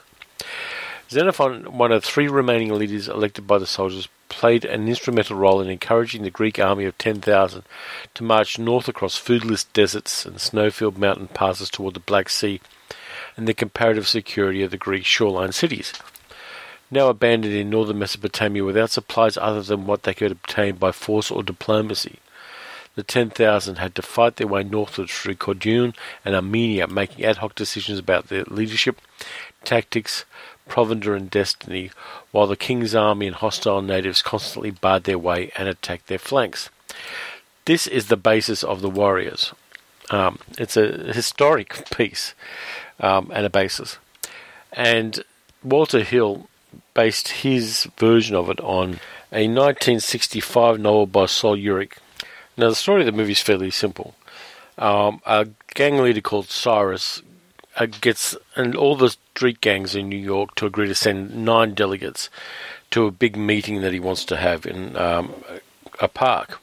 Xenophon, one of three remaining leaders elected by the soldiers, played an instrumental role in encouraging the Greek army of ten thousand to march north across foodless deserts and snow-filled mountain passes toward the Black Sea and the comparative security of the Greek shoreline cities. Now abandoned in northern Mesopotamia without supplies other than what they could obtain by force or diplomacy, the ten thousand had to fight their way northward through Kordun and Armenia, making ad hoc decisions about their leadership, tactics, provender and destiny, while the king's army and hostile natives constantly barred their way and attacked their flanks. This is the basis of the Warriors. Um, it's a historic piece um, and a basis. And Walter Hill based his version of it on a nineteen sixty-five novel by Sol Yurick. Now, the story of the movie is fairly simple. Um, a gang leader called Cyrus uh, gets and all the street gangs in New York to agree to send nine delegates to a big meeting that he wants to have in um, a park.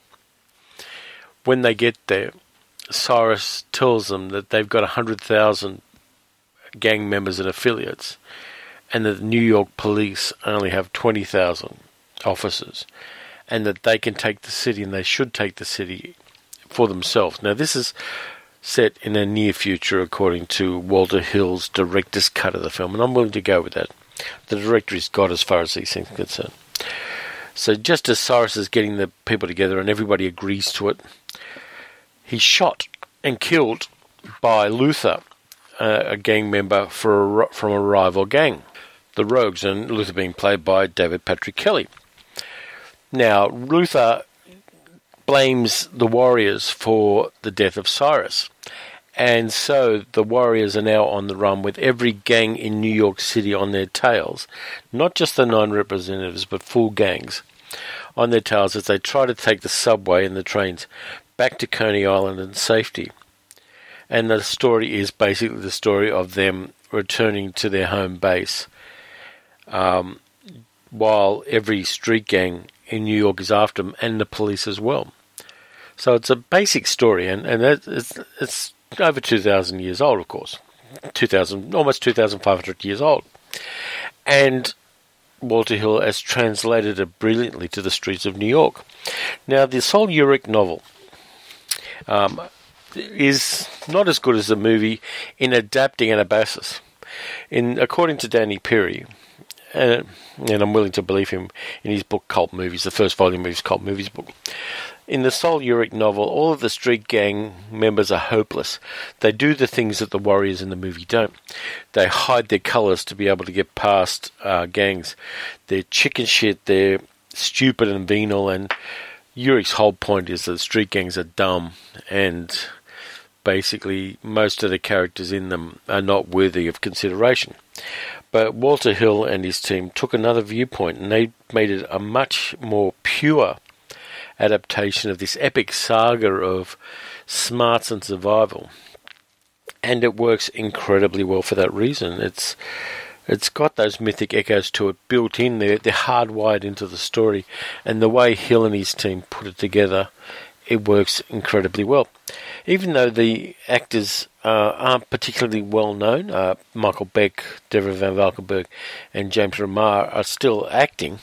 When they get there, Cyrus tells them that they've got one hundred thousand gang members and affiliates, and that the New York police only have twenty thousand officers, and that they can take the city, and they should take the city for themselves. Now, this is set in a near future, according to Walter Hill's director's cut of the film, and I'm willing to go with that. The director is God as far as these things are concerned. So just as Cyrus is getting the people together and everybody agrees to it, he's shot and killed by Luther, uh, a gang member for a, from a rival gang, the Rogues, and Luther being played by David Patrick Kelly. Now, Luther blames the Warriors for the death of Cyrus, and so the Warriors are now on the run with every gang in New York City on their tails, not just the nine representatives, but full gangs on their tails as they try to take the subway and the trains back to Coney Island in safety. And the story is basically the story of them returning to their home base, um, while every street gang in New York is after them, and the police as well. So it's a basic story, and, and it's, it's over two thousand years old, of course. two thousand, almost two thousand five hundred years old. And Walter Hill has translated it brilliantly to the streets of New York. Now, the Sol Ulrich novel um, is not as good as the movie in adapting Anabasis. In according to Danny Perry, and, and I'm willing to believe him in his book Cult Movies, the first volume of his Cult Movies book. In the Sol Ulrich novel, all of the street gang members are hopeless. They do the things that the warriors in the movie don't. They hide their colours to be able to get past uh, gangs. They're chicken shit, they're stupid and venal, and Ulrich's whole point is that street gangs are dumb, and basically most of the characters in them are not worthy of consideration. But Walter Hill and his team took another viewpoint, and they made it a much more pure adaptation of this epic saga of smarts and survival. And it works incredibly well for that reason. It's it's got those mythic echoes to it built in there. They're hardwired into the story. And the way Hill and his team put it together, it works incredibly well. Even though the actors uh, aren't particularly well known, uh, Michael Beck, Deborah Van Valkenburg, and James Remar are still acting,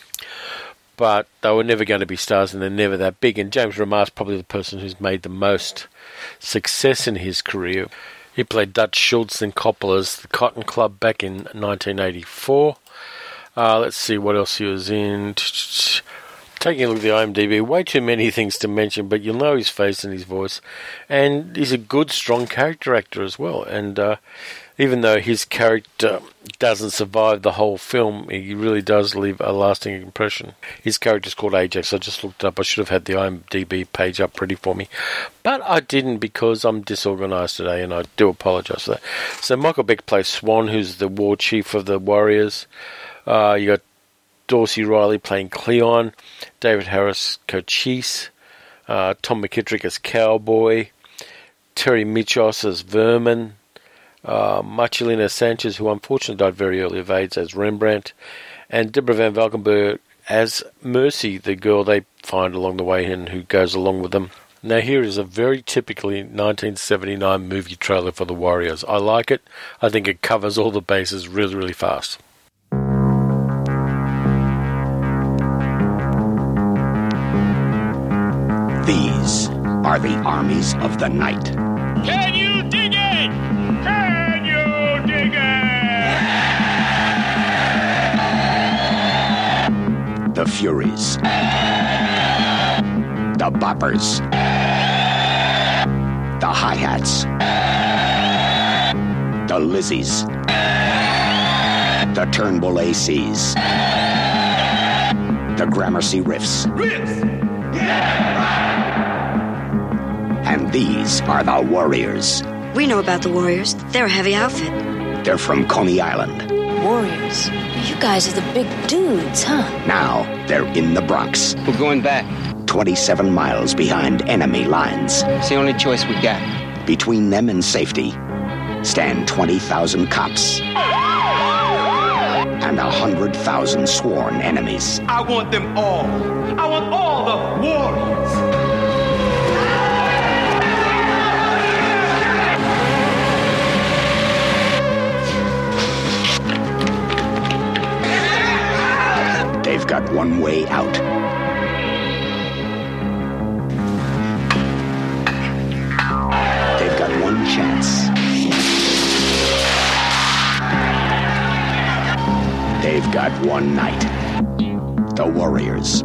but they were never going to be stars, and they're never that big. And James Remar is probably the person who's made the most success in his career. He played Dutch Schultz in Coppola's The Cotton Club back in nineteen eighty-four. Uh, let's see what else he was in. Taking a look at the IMDb, way too many things to mention, but you'll know his face and his voice. And he's a good, strong character actor as well. And uh, even though his character doesn't survive the whole film, he really does leave a lasting impression. His character's called Ajax. I just looked it up. I should have had the IMDb page up ready for me. But I didn't because I'm disorganised today, and I do apologise for that. So Michael Beck plays Swan, who's the war chief of the Warriors. Uh, you got Dorsey Riley playing Cleon, David Harris Cochise, uh, Tom McKittrick as Cowboy, Terry Michos as Vermin, uh, Marcelina Sanchez, who unfortunately died very early of AIDS, as Rembrandt, and Deborah Van Valkenburg as Mercy, the girl they find along the way and who goes along with them. Now here is a very typically nineteen seventy-nine movie trailer for The Warriors. I like it. I think it covers all the bases really, really fast. These are the armies of the night. Can you dig it? Can you dig it? The Furies. The Boppers. The Hi-Hats. The Lizzies. The Turnbull A Cs. The Gramercy Riffs. Riffs! Yeah! And these are the Warriors. We know about the Warriors. They're a heavy outfit. They're from Coney Island. Warriors. You guys are the big dudes, huh? Now they're in the Bronx. We're going back. twenty-seven miles behind enemy lines. It's the only choice we got. Between them and safety stand twenty thousand cops and one hundred thousand sworn enemies. I want them all. I want all the Warriors. They've got one way out. They've got one chance. They've got one night. The Warriors.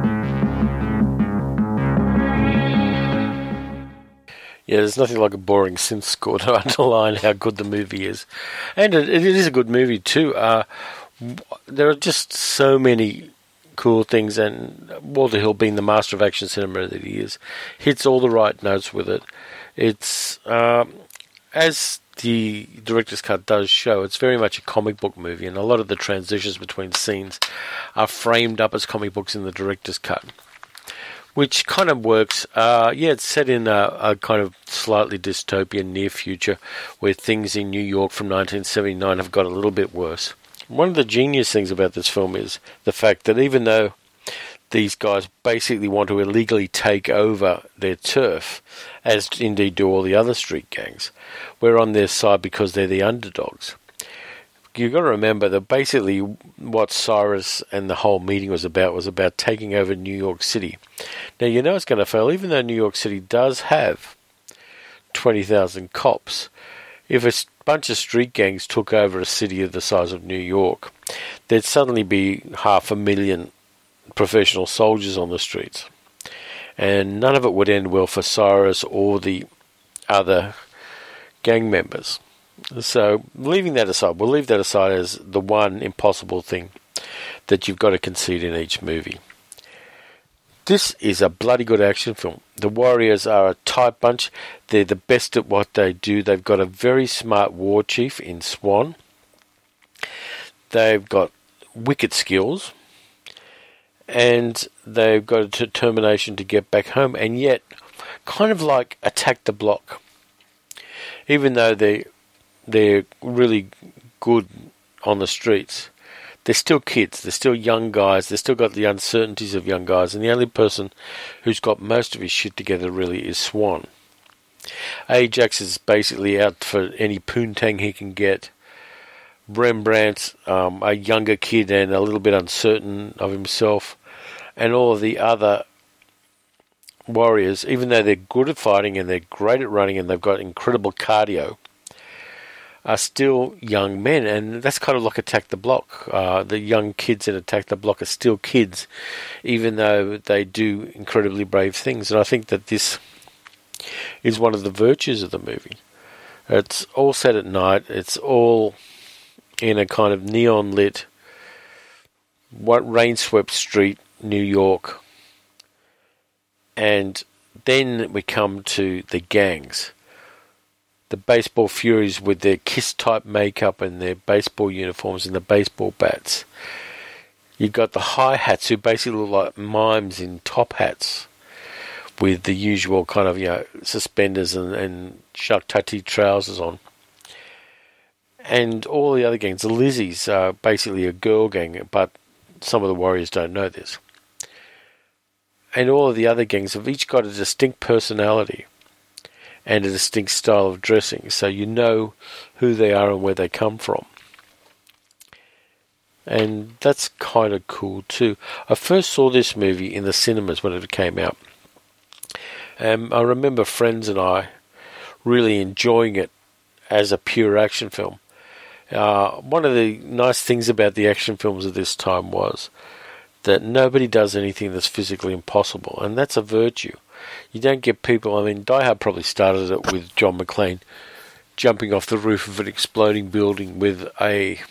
Yeah, there's nothing like a boring synth score to underline how good the movie is. And it, it is a good movie too. Uh, there are just so many cool things, and Walter Hill, being the master of action cinema that he is, hits all the right notes with it. It's, um, as the director's cut does show, it's very much a comic book movie, and a lot of the transitions between scenes are framed up as comic books in the director's cut, which kind of works. Uh, yeah, it's set in a, a kind of slightly dystopian near future where things in New York from nineteen seventy-nine have got a little bit worse. One of the genius things about this film is the fact that even though these guys basically want to illegally take over their turf, as indeed do all the other street gangs. We're on their side because they're the underdogs. You've got to remember that basically what Cyrus and the whole meeting was about was about taking over New York City. Now, you know it's going to fail, even though New York City does have twenty thousand cops. If a bunch of street gangs took over a city of the size of New York, there'd suddenly be half a million professional soldiers on the streets. And none of it would end well for Cyrus or the other gang members. So, leaving that aside, we'll leave that aside as the one impossible thing that you've got to concede in each movie. This is a bloody good action film. The Warriors are a tight bunch. They're the best at what they do. They've got a very smart war chief in Swan. They've got wicked skills. And they've got a determination to get back home. And yet, kind of like Attack the Block. Even though they they're really good on the streets, they're still kids, they're still young guys, they've still got the uncertainties of young guys, and the only person who's got most of his shit together really is Swan. Ajax is basically out for any poontang he can get. Rembrandt, um, a younger kid and a little bit uncertain of himself, and all of the other warriors, even though they're good at fighting and they're great at running and they've got incredible cardio, are still young men, and that's kind of like Attack the Block. Uh, the young kids in Attack the Block are still kids, even though they do incredibly brave things. And I think that this is one of the virtues of the movie. It's all set at night. It's all in a kind of neon-lit, what rain-swept street, New York. And then we come to the gangs. The baseball furies with their Kiss-type makeup and their baseball uniforms and the baseball bats. You've got the hi-hats who basically look like mimes in top hats with the usual kind of, you know, suspenders and, and Jacques Tati trousers on. And all the other gangs, the Lizzies are basically a girl gang, but some of the warriors don't know this. And all of the other gangs have each got a distinct personality and a distinct style of dressing, so you know who they are and where they come from. And that's kind of cool too. I first saw this movie in the cinemas when it came out. Um, I remember friends and I really enjoying it as a pure action film. Uh, one of the nice things about the action films of this time was that nobody does anything that's physically impossible, and that's a virtue. You don't get people, I mean, Die Hard probably started it with John McClane jumping off the roof of an exploding building with a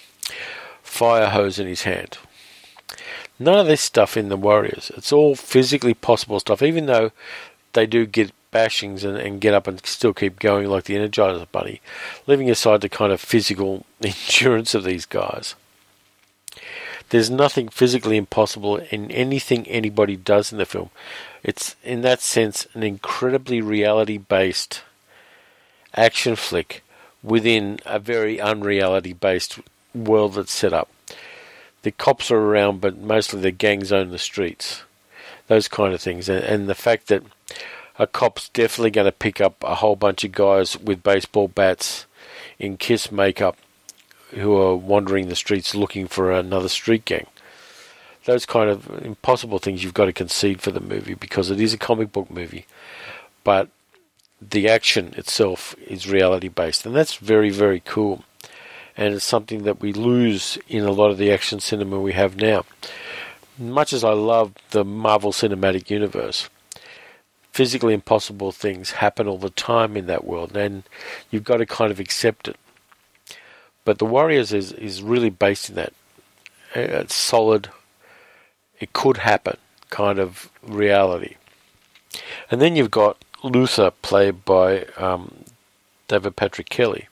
fire hose in his hand. None of this stuff in The Warriors. It's all physically possible stuff, even though they do get bashings and, and get up and still keep going like the Energizer Bunny, leaving aside the kind of physical endurance of these guys. There's nothing physically impossible in anything anybody does in the film. It's, in that sense, an incredibly reality-based action flick within a very unreality-based world that's set up. The cops are around, but mostly the gangs own the streets. Those kind of things. And, and the fact that a cop's definitely going to pick up a whole bunch of guys with baseball bats in Kiss makeup who are wandering the streets looking for another street gang. Those kind of impossible things you've got to concede for the movie because it is a comic book movie. But the action itself is reality-based, and that's very, very cool. And it's something that we lose in a lot of the action cinema we have now. Much as I love the Marvel Cinematic Universe, physically impossible things happen all the time in that world, and you've got to kind of accept it. But The Warriors is, is really based in that. It's solid, it could happen kind of reality. And then you've got Luther, played by um, David Patrick Kelly,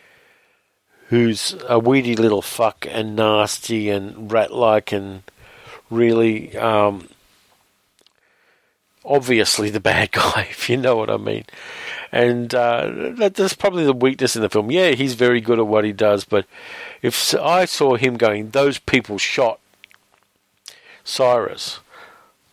who's a weedy little fuck and nasty and rat-like and really um, obviously the bad guy, if you know what I mean. And uh, that, that's probably the weakness in the film. Yeah, he's very good at what he does, but if I saw him going, those people shot Cyrus,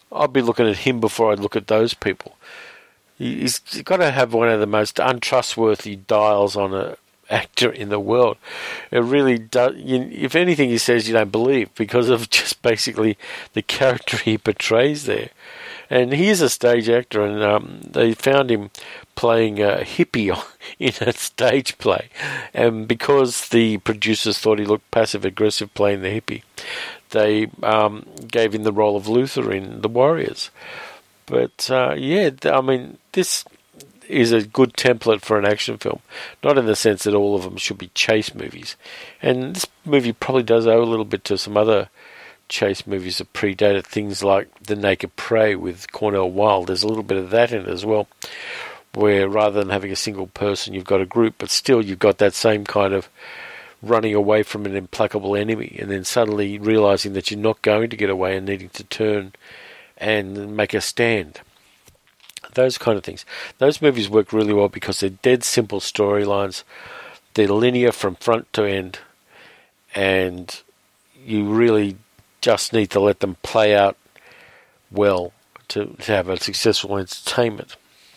I'd be looking at him before I'd look at those people. He's got to have one of the most untrustworthy dials on a actor in the world. It really does. You, if anything he says, you don't believe because of just basically the character he portrays there. And he is a stage actor, and um, they found him playing a hippie in a stage play. And because the producers thought he looked passive-aggressive playing the hippie, they um, gave him the role of Luther in The Warriors. But, uh, yeah, I mean, this is a good template for an action film. Not in the sense that all of them should be chase movies. And this movie probably does owe a little bit to some other chase movies that predated things like The Naked Prey with Cornel Wilde. There's a little bit of that in it as well, where rather than having a single person, you've got a group, but still you've got that same kind of running away from an implacable enemy and then suddenly realizing that you're not going to get away and needing to turn and make a stand. Those kind of things. Those movies work really well because they're dead simple storylines. They're linear from front to end, and you really just need to let them play out well to, to have a successful entertainment.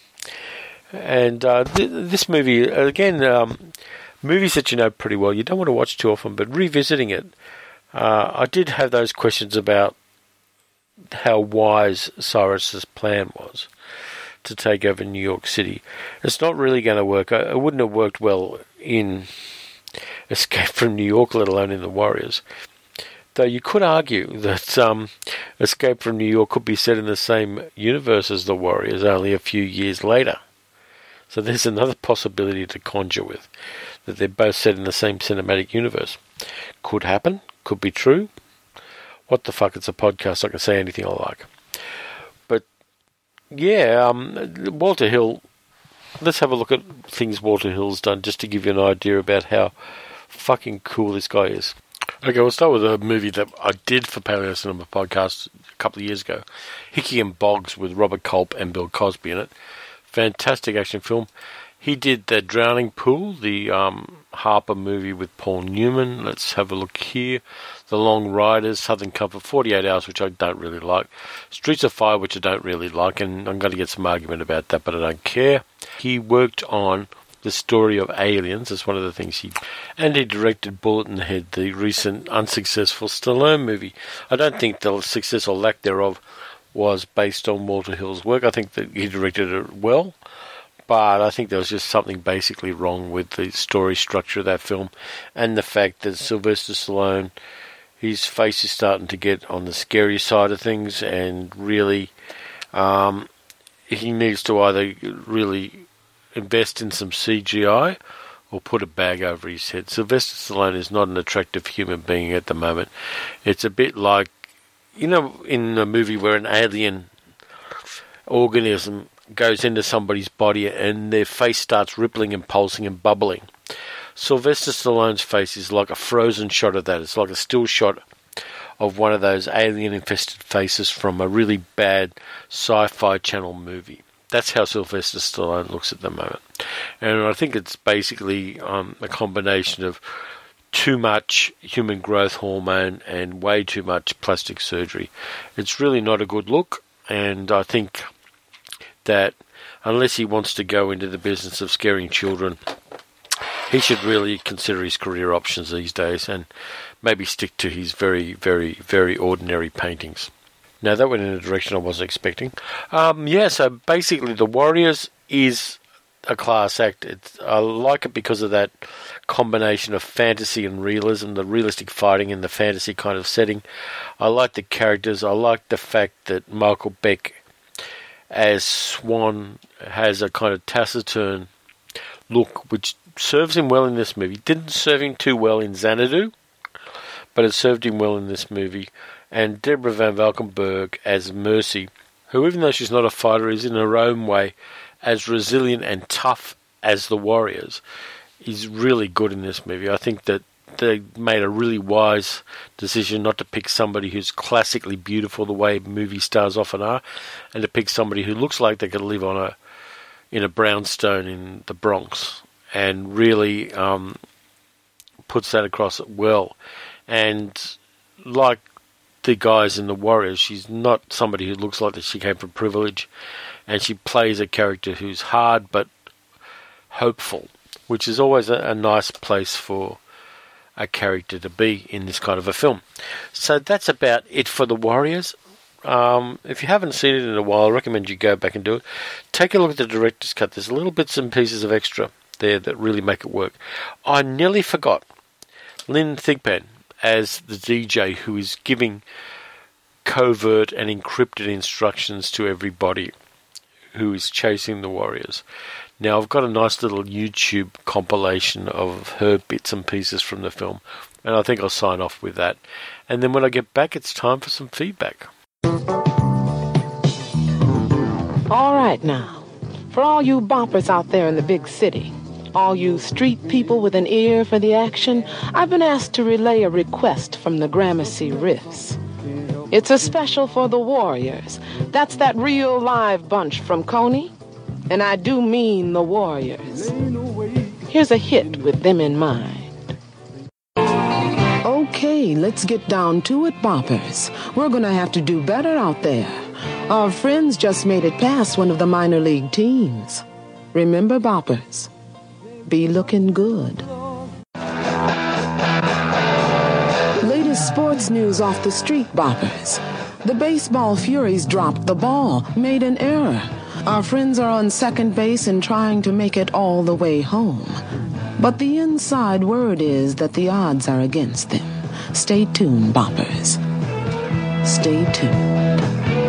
And uh, th- this movie, again, um, movies that you know pretty well, you don't want to watch too often, but revisiting it, uh, I did have those questions about how wise Cyrus's plan was to take over New York City. It's not really going to work. It wouldn't have worked well in Escape from New York, let alone in The Warriors. Though you could argue that um, Escape from New York could be set in the same universe as The Warriors, only a few years later. So there's another possibility to conjure with, that they're both set in the same cinematic universe. Could happen, could be true. What the fuck, it's a podcast, I can say anything I like. But, yeah, um, Walter Hill, let's have a look at things Walter Hill's done, just to give you an idea about how fucking cool this guy is. Okay, we'll start with a movie that I did for Paleo Cinema Podcast a couple of years ago. Hickey and Boggs with Robert Culp and Bill Cosby in it. Fantastic action film. He did The Drowning Pool, the um, Harper movie with Paul Newman. Let's have a look here. The Long Riders, Southern Comfort, forty-eight hours, which I don't really like. Streets of Fire, which I don't really like, and I'm going to get some argument about that, but I don't care. He worked on The Story of Aliens. That's one of the things he... And he directed Bullet in the Head, the recent unsuccessful Stallone movie. I don't think the success or lack thereof was based on Walter Hill's work. I think that he directed it well, but I think there was just something basically wrong with the story structure of that film, and the fact that Sylvester Stallone, his face is starting to get on the scary side of things, and really um, he needs to either really invest in some C G I or put a bag over his head. Sylvester Stallone is not an attractive human being at the moment. It's a bit like, you know, in a movie where an alien organism goes into somebody's body and their face starts rippling and pulsing and bubbling. Sylvester Stallone's face is like a frozen shot of that. It's like a still shot of one of those alien-infested faces from a really bad sci-fi channel movie. That's how Sylvester Stallone looks at the moment. And I think it's basically um, a combination of too much human growth hormone and way too much plastic surgery. It's really not a good look, and I think that unless he wants to go into the business of scaring children, he should really consider his career options these days and maybe stick to his very, very, very ordinary paintings. Now, that went in a direction I wasn't expecting. Um, yeah, so basically The Warriors is a class act. It's, I like it because of that combination of fantasy and realism, the realistic fighting in the fantasy kind of setting. I like the characters. I like the fact that Michael Beck as Swan has a kind of taciturn look, which serves him well in this movie. Didn't serve him too well in Xanadu, but it served him well in this movie. And Deborah Van Valkenburg as Mercy, who, even though she's not a fighter, is in her own way as resilient and tough as the Warriors, is really good in this movie. I think that they made a really wise decision not to pick somebody who's classically beautiful the way movie stars often are, and to pick somebody who looks like they could live on a in a brownstone in the Bronx, and really um, puts that across well. And like the guys in the Warriors, she's not somebody who looks like that she came from privilege, and she plays a character who's hard but hopeful, which is always a, a nice place for a character to be in this kind of a film. So that's about it for the Warriors. Um, if you haven't seen it in a while, I recommend you go back and do it. Take a look at the director's cut. There's little bits and pieces of extra there that really make it work. I nearly forgot Lynn Thigpen as the D J who is giving covert and encrypted instructions to everybody who is chasing the Warriors. Now, I've got a nice little YouTube compilation of her bits and pieces from the film, and I think I'll sign off with that. And then when I get back, it's time for some feedback. All right now, for all you boppers out there in the big city, all you street people with an ear for the action, I've been asked to relay a request from the Gramercy Riffs. It's a special for the Warriors. That's that real live bunch from Coney, and I do mean the Warriors. Here's a hit with them in mind. Okay, let's get down to it, boppers. We're gonna have to do better out there. Our friends just made it past one of the minor league teams. Remember, boppers, be looking good. Latest sports news off the street, boppers. The baseball Furies dropped the ball, made an error. Our friends are on second base and trying to make it all the way home. But the inside word is that the odds are against them. Stay tuned, boppers. Stay tuned.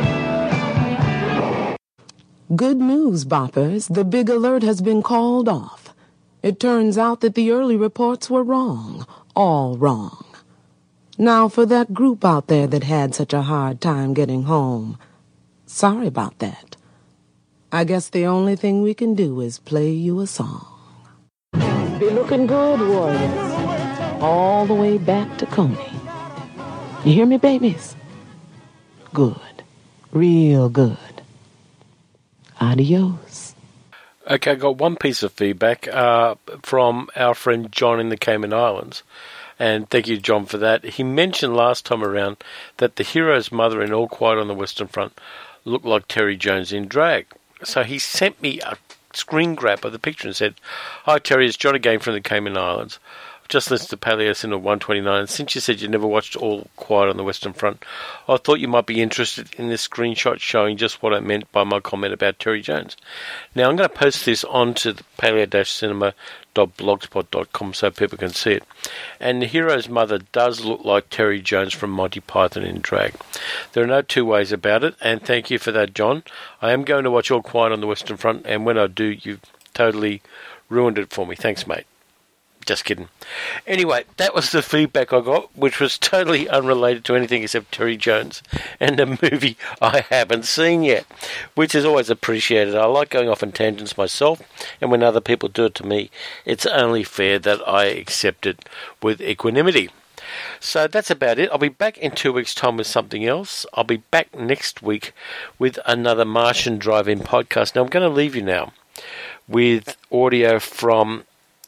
Good news, boppers. The big alert has been called off. It turns out that the early reports were wrong. All wrong. Now, for that group out there that had such a hard time getting home, sorry about that. I guess the only thing we can do is play you a song. Be looking good, Warriors. All the way back to Coney. You hear me, babies? Good. Real good. Adios. Okay, I got one piece of feedback uh, from our friend John in the Cayman Islands. And thank you, John, for that. He mentioned last time around that the hero's mother in All Quiet on the Western Front looked like Terry Jones in drag. So he sent me a screen grab of the picture and said, "Hi Terry, it's John again from the Cayman Islands. I've just listened to Paleo Cinema one twenty-nine, and since you said you never watched All Quiet on the Western Front, I thought you might be interested in this screenshot showing just what I meant by my comment about Terry Jones." Now I'm going to post this onto the paleo cinema dot blogspot dot com so people can see it. And the hero's mother does look like Terry Jones from Monty Python in drag. There are no two ways about it, and thank you for that, John. I am going to watch All Quiet on the Western Front, and when I do, you've totally ruined it for me. Thanks, mate. Just kidding. Anyway, that was the feedback I got, which was totally unrelated to anything except Terry Jones and a movie I haven't seen yet, which is always appreciated. I like going off on tangents myself, and when other people do it to me, it's only fair that I accept it with equanimity. So that's about it. I'll be back in two weeks' time with something else. I'll be back next week with another Martian Drive-In podcast. Now, I'm going to leave you now with audio from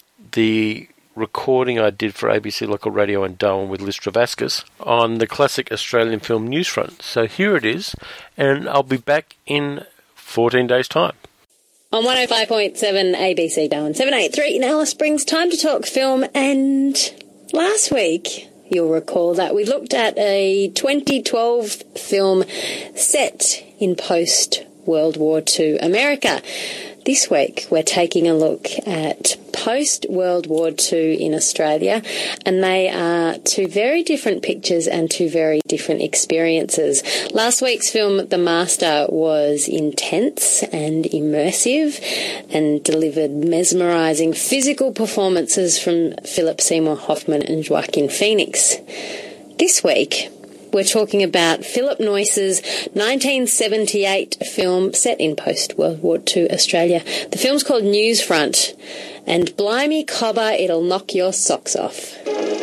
the recording I did for A B C Local Radio in Darwin with Liz Travascus on the classic Australian film Newsfront. So here it is, and I'll be back in fourteen days' time. On one oh five point seven A B C Darwin, seven eighty-three in Alice Springs, time to talk film. And last week, you'll recall that we looked at a twenty twelve film set in post-World War Two America. This week, we're taking a look at post-World War Two in Australia, and they are two very different pictures and two very different experiences. Last week's film, The Master, was intense and immersive and delivered mesmerising physical performances from Philip Seymour Hoffman and Joaquin Phoenix. This week, we're talking about Philip Noyce's nineteen seventy-eight film set in post-World War Two Australia. The film's called Newsfront, and blimey cobber, it'll knock your socks off.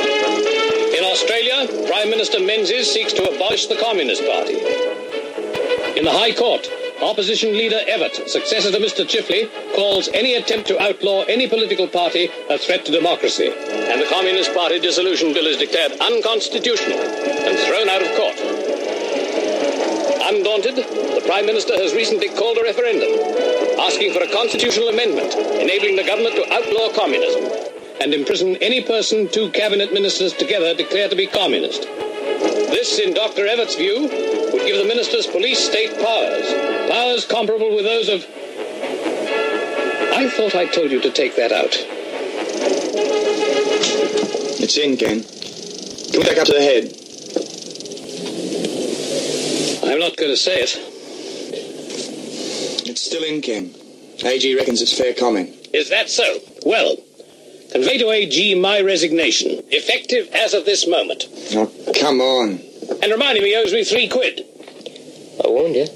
In Australia, Prime Minister Menzies seeks to abolish the Communist Party. In the High Court, Opposition leader Evatt, successor to Mister Chifley, calls any attempt to outlaw any political party a threat to democracy. And the Communist Party dissolution bill is declared unconstitutional and thrown out of court. Undaunted, the Prime Minister has recently called a referendum asking for a constitutional amendment enabling the government to outlaw communism and imprison any person two cabinet ministers together declare to be communist. This, in Doctor Evatt's view, would give the ministers police-state powers, powers comparable with those of... I thought I told you to take that out. It's in, Ken. Come back up to the head. I'm not going to say it. It's still in, Ken. A G reckons it's fair comment. Is that so? Well, convey to A G my resignation, effective as of this moment. Oh, come on. And reminding me he owes me three quid. I warned you.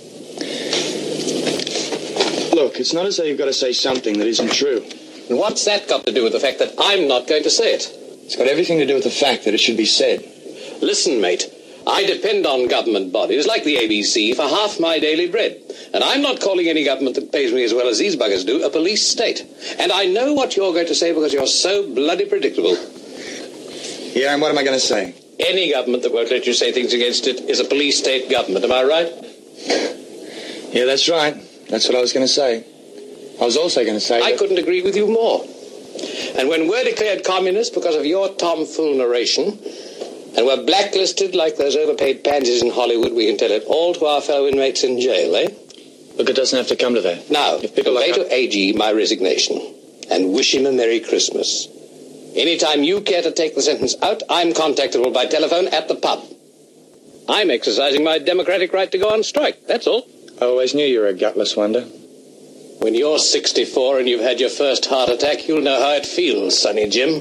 Look, it's not as though you've got to say something that isn't true. And what's that got to do with the fact that I'm not going to say it? It's got everything to do with the fact that it should be said. Listen, mate. I depend on government bodies like the A B C for half my daily bread. And I'm not calling any government that pays me as well as these buggers do a police state. And I know what you're going to say because you're so bloody predictable. Yeah, and what am I going to say? Any government that won't let you say things against it is a police state government. Am I right? Yeah, that's right. That's what I was going to say. I was also going to say I that... couldn't agree with you more. And when we're declared communist because of your tomfool narration... and we're blacklisted like those overpaid pansies in Hollywood, we can tell it all to our fellow inmates in jail, eh? Look, it doesn't have to come to that. Now, convey like to A G my resignation and wish him a Merry Christmas. Anytime you care to take the sentence out, I'm contactable by telephone at the pub. I'm exercising my democratic right to go on strike, that's all. I always knew you were a gutless wonder. When you're sixty-four and you've had your first heart attack, you'll know how it feels, Sonny Jim.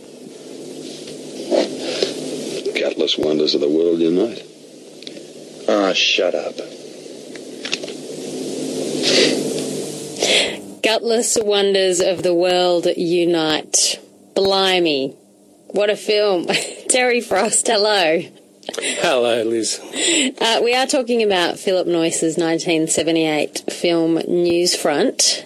Gutless wonders of the world unite. Ah, oh, shut up. Gutless wonders of the world unite. Blimey. What a film. Terry Frost, hello. Hello, Liz. Uh, we are talking about Philip Noyce's nineteen seventy-eight film Newsfront.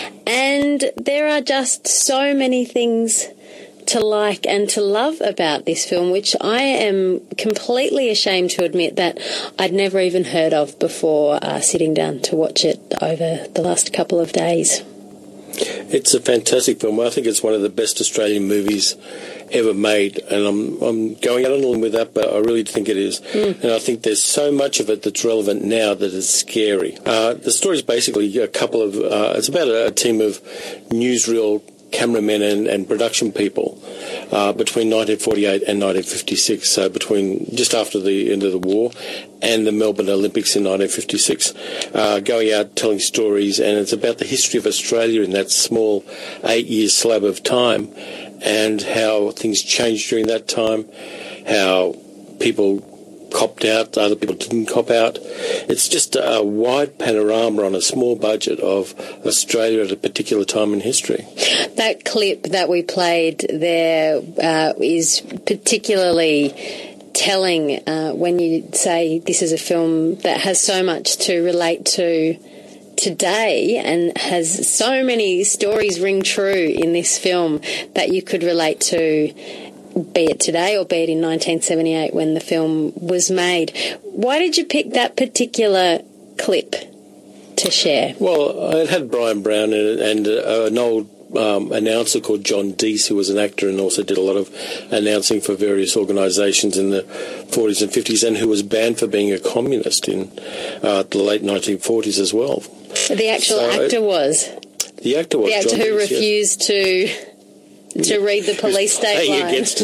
And there are just so many things to like and to love about this film, which I am completely ashamed to admit that I'd never even heard of before uh, sitting down to watch it over the last couple of days. It's a fantastic film. I think it's one of the best Australian movies ever made, and I'm I'm going out on a limb with that, but I really think it is. Mm. And I think there's so much of it that's relevant now that it's scary. Uh, the story is basically a couple of, uh, it's about a, a team of newsreel cameramen and, and production people uh, between nineteen forty-eight and nineteen fifty-six, so between just after the end of the war and the Melbourne Olympics in nineteen fifty-six, uh, going out telling stories, and it's about the history of Australia in that small eight-year slab of time and how things changed during that time, how people copped out, other people didn't cop out. It's just a wide panorama on a small budget of Australia at a particular time in history. That clip that we played there uh, is particularly telling uh, when you say this is a film that has so much to relate to today and has so many stories ring true in this film that you could relate to, be it today or be it in nineteen seventy-eight when the film was made. Why did you pick that particular clip to share? Well, it had Brian Brown in it and uh, an old um, announcer called John Deese, who was an actor and also did a lot of announcing for various organisations in the forties and fifties, and who was banned for being a communist in uh, the late nineteen forties as well. The actual so actor it, was? The actor was The actor John who Deese, refused yes. to... to read the police state line. Against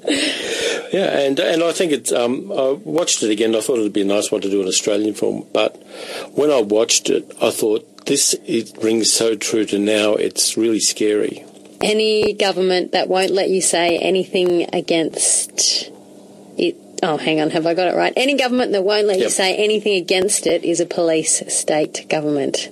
it. Yeah, and and I think it's. Um, I watched it again. I thought it would be a nice one to do an Australian film, but when I watched it, I thought this it rings so true to now. It's really scary. Any government that won't let you say anything against it. Oh, hang on, have I got it right? Any government that won't let yep. you say anything against it is a police state government.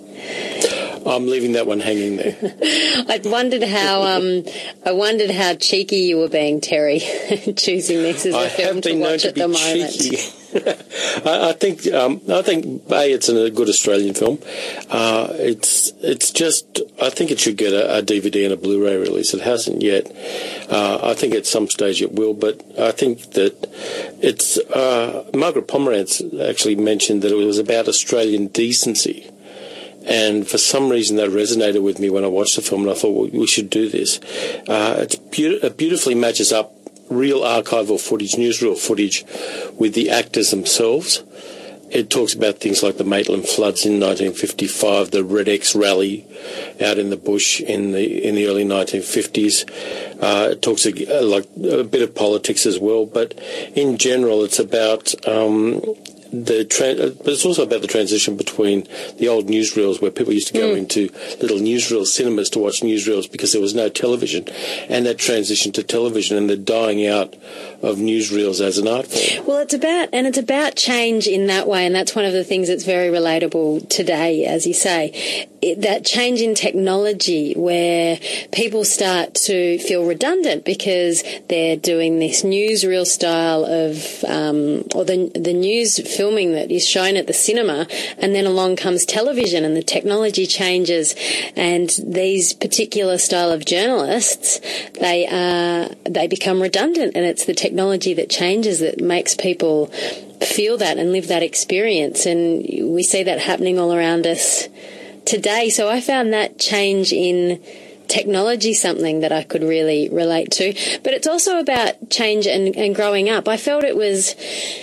I'm leaving that one hanging there. I wondered how um, I wondered how cheeky you were being, Terry, choosing this as a I film to watch to at the moment. Cheeky. I, I think um, I think a it's a good Australian film. Uh, it's it's just I think it should get a, a D V D and a Blu-ray release. It hasn't yet. Uh, I think at some stage it will, but I think that it's uh, Margaret Pomerantz actually mentioned that it was about Australian decency. And for some reason that resonated with me when I watched the film, and I thought, well, we should do this. Uh, it's be- it beautifully matches up real archival footage, newsreel footage, with the actors themselves. It talks about things like the Maitland floods in nineteen fifty-five, the Red X rally out in the bush in the in the early nineteen fifties. Uh, it talks a, like a bit of politics as well, but in general, it's about um, the tra- but it's also about the transition between the old newsreels, where people used to go mm. into little newsreel cinemas to watch newsreels because there was no television, and that transition to television and the dying out of newsreels as an art form. Well, it's about, and it's about change in that way, and that's one of the things that's very relatable today, as you say. It, that change in technology where people start to feel redundant because they're doing this newsreel style of, um, or the the news filming that is shown at the cinema, and then along comes television and the technology changes, and these particular style of journalists, they are, they become redundant, and it's the technology that changes that makes people feel that and live that experience, and we see that happening all around us today. So I found that change in technology something that I could really relate to. But it's also about change and, and growing up. I felt it was...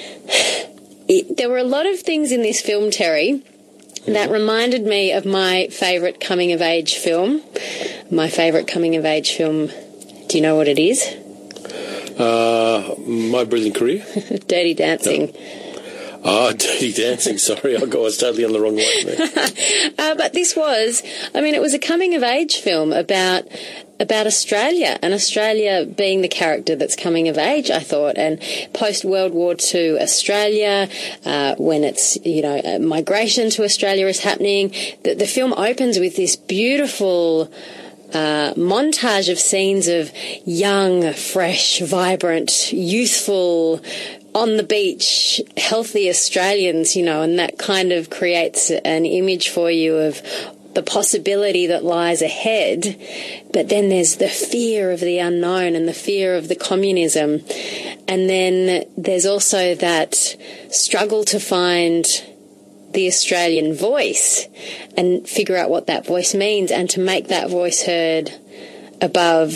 It, there were a lot of things in this film, Terry, that reminded me of my favourite coming-of-age film. My favourite coming-of-age film, do you know what it is? Uh, My Brilliant Career? Dirty Dancing. No. Oh, Dirty Dancing, sorry, I was totally on the wrong line there. uh, but this was, I mean, it was a coming-of-age film about about Australia, and Australia being the character that's coming of age, I thought, and post-World War Two Australia, uh, when it's, you know, uh, migration to Australia is happening. The, the film opens with this beautiful Uh, montage of scenes of young, fresh, vibrant, youthful, on the beach, healthy Australians, you know, and that kind of creates an image for you of the possibility that lies ahead. But then there's the fear of the unknown and the fear of the communism. And then there's also that struggle to find the Australian voice and figure out what that voice means, and to make that voice heard above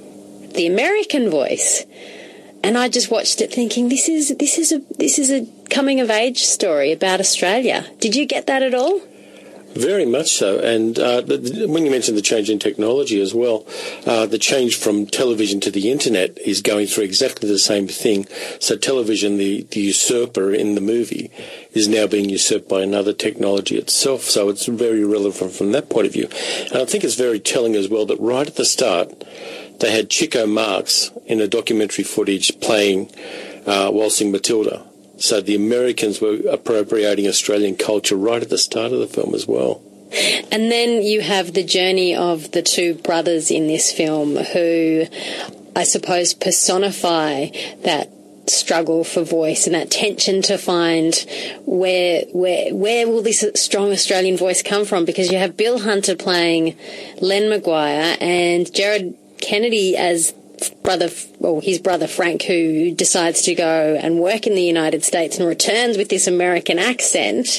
the American voice. And I just watched it thinking, this is this is a this is a coming of age story about Australia. Did you get that at all? Very much so. And uh, the, when you mentioned the change in technology as well, uh, the change from television to the internet is going through exactly the same thing. So television, the, the usurper in the movie, is now being usurped by another technology itself. So it's very relevant from that point of view. And I think it's very telling as well that right at the start, they had Chico Marx in a documentary footage playing uh, Waltzing Matilda. So the Americans were appropriating Australian culture right at the start of the film as well. And then you have the journey of the two brothers in this film who, I suppose, personify that struggle for voice and that tension to find where where where will this strong Australian voice come from, because you have Bill Hunter playing Len Maguire and Gerard Kennedy as brother, well, his brother Frank, who decides to go and work in the United States and returns with this American accent.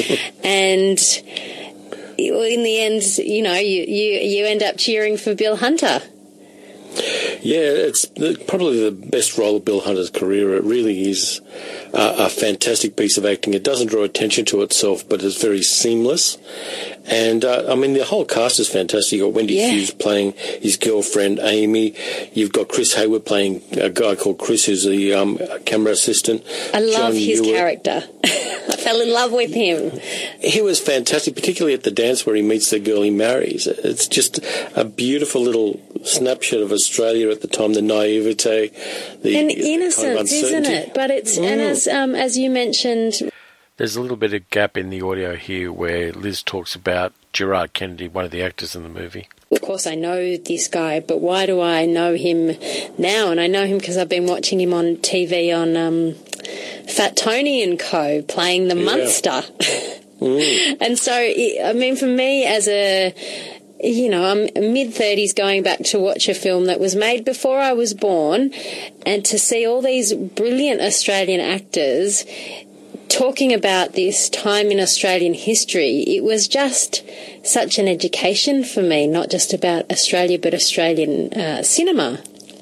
And in the end, you know, you, you, you end up cheering for Bill Hunter. Yeah, it's probably the best role of Bill Hunter's career. It really is a, a fantastic piece of acting. It doesn't draw attention to itself, but it's very seamless. And, uh, I mean, the whole cast is fantastic. You've got Wendy yeah. Hughes playing his girlfriend, Amy. You've got Chris Hayward playing a guy called Chris, who's the um, camera assistant. I love John his Ewart. character. I fell in love with him. He was fantastic, particularly at the dance where he meets the girl he marries. It's just a beautiful little snapshot of Australia at the time, the naivete, the and innocence, kind of isn't it? But it's mm. and as um, as you mentioned, there's a little bit of gap in the audio here where Liz talks about Gerard Kennedy, one of the actors in the movie. Of course, I know this guy, but why do I know him now? And I know him because I've been watching him on T V on um, Fat Tony and Co. playing the Yeah. Munster. Mm. And so, it, I mean, for me as a, you know, I'm mid-thirties going back to watch a film that was made before I was born, and to see all these brilliant Australian actors talking about this time in Australian history, it was just such an education for me, not just about Australia but Australian uh, cinema.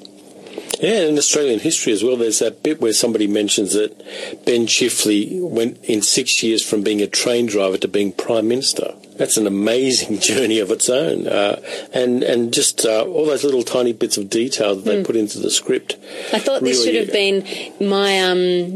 Yeah, in Australian history as well, there's that bit where somebody mentions that Ben Chifley went in six years from being a train driver to being Prime Minister. That's an amazing journey of its own. Uh, and, and just uh, all those little tiny bits of detail that they Mm. put into the script. I thought this really- should have been my, um,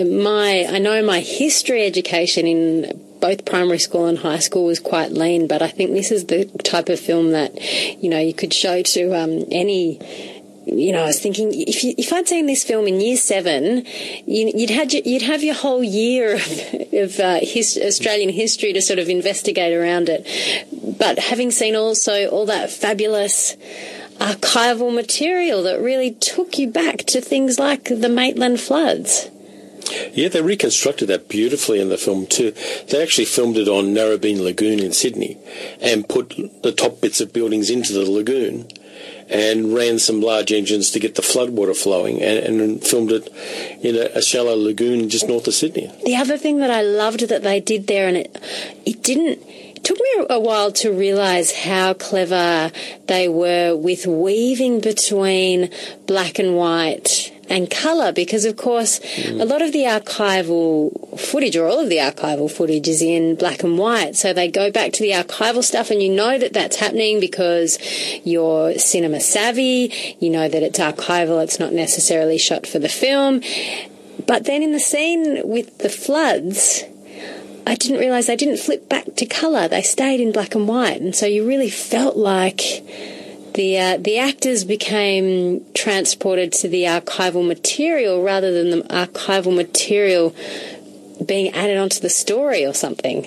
my, I know my history education in both primary school and high school was quite lean, but I think this is the type of film that, you know, you could show to um, any... You know, I was thinking if you, if I'd seen this film in year seven, you, you'd had your, you'd have your whole year of, of uh, his, Australian history to sort of investigate around it. But having seen also all that fabulous archival material that really took you back to things like the Maitland floods. Yeah, they reconstructed that beautifully in the film too. They actually filmed it on Narrabeen Lagoon in Sydney and put the top bits of buildings into the lagoon and ran some large engines to get the floodwater flowing, and, and filmed it in a, a shallow lagoon just north of Sydney. The other thing that I loved that they did there, and it it didn't, it took me a while to realise how clever they were with weaving between black and white and colour, because of course mm. a lot of the archival footage, or all of the archival footage, is in black and white. So they go back to the archival stuff, and you know that that's happening because you're cinema savvy, you know that it's archival, it's not necessarily shot for the film. But then in the scene with the floods, I didn't realise they didn't flip back to colour, they stayed in black and white, and so you really felt like The uh, the actors became transported to the archival material rather than the archival material being added onto the story or something.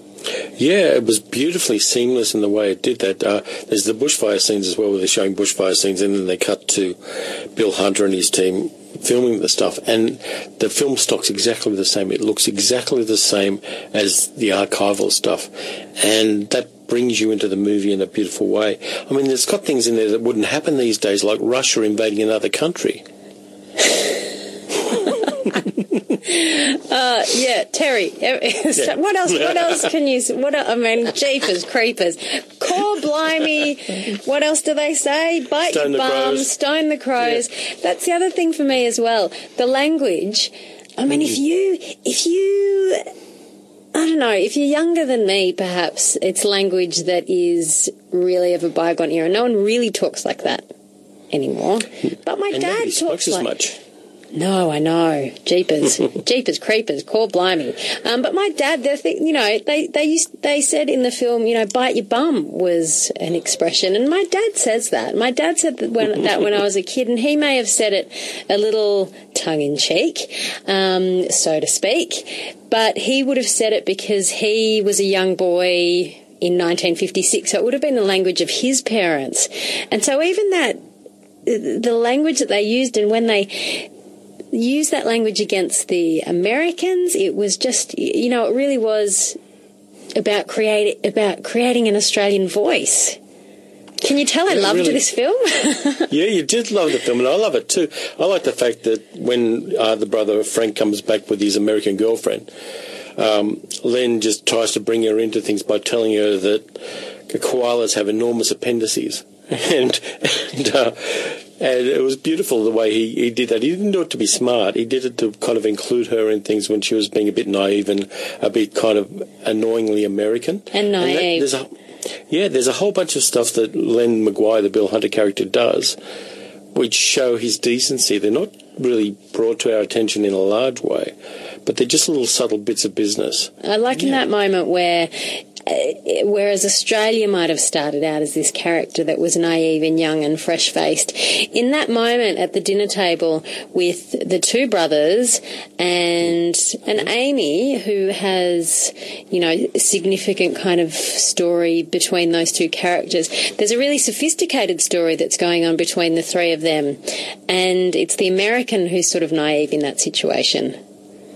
Yeah, it was beautifully seamless in the way it did that. Uh, there's the bushfire scenes as well, where they're showing bushfire scenes, and then they cut to Bill Hunter and his team filming the stuff, and the film stock's exactly the same. It looks exactly the same as the archival stuff, and that brings you into the movie in a beautiful way. I mean, there's got things in there that wouldn't happen these days, like Russia invading another country. uh, yeah, Terry. Yeah. What else? What else can you? What el- I mean, jeepers creepers, core blimey. What else do they say? Bite Stone your the bum, crows. stone the crows. Yeah. That's the other thing for me as well. The language. I mean, Mm. if you, if you. I don't know, if you're younger than me, perhaps it's language that is really of a bygone era. No one really talks like that anymore. But my and dad nobody talks smokes as like... much. No, I know. Jeepers. Jeepers creepers, core blimey. Um, but my dad, they think, you know, they, they used, they said in the film, you know, bite your bum was an expression. And my dad says that. My dad said that when, that when I was a kid, and he may have said it a little tongue-in-cheek, um, so to speak. But he would have said it because he was a young boy in nineteen fifty-six, so it would have been the language of his parents. And so even that, the language that they used, and when they use that language against the Americans, it was just, you know, it really was about create about creating an Australian voice. Can you tell I Yeah, loved really. this film? Yeah, you did love the film, and I love it too. I like the fact that when uh, the brother Frank comes back with his American girlfriend, um, Len just tries to bring her into things by telling her that koalas have enormous appendices. And and, uh, and it was beautiful the way he, he did that. He didn't do it to be smart. He did it to kind of include her in things when she was being a bit naive and a bit kind of annoyingly American. And naive. And that, there's a, yeah, there's a whole bunch of stuff that Len Maguire, the Bill Hunter character, does, which show his decency. They're not really brought to our attention in a large way, but they're just little subtle bits of business. I like in that moment where, uh, whereas Australia might have started out as this character that was naive and young and fresh-faced, in that moment at the dinner table with the two brothers and and Amy, who has, you know, significant kind of story between those two characters, there's a really sophisticated story that's going on between the three of them, and it's the American who's sort of naive in that situation.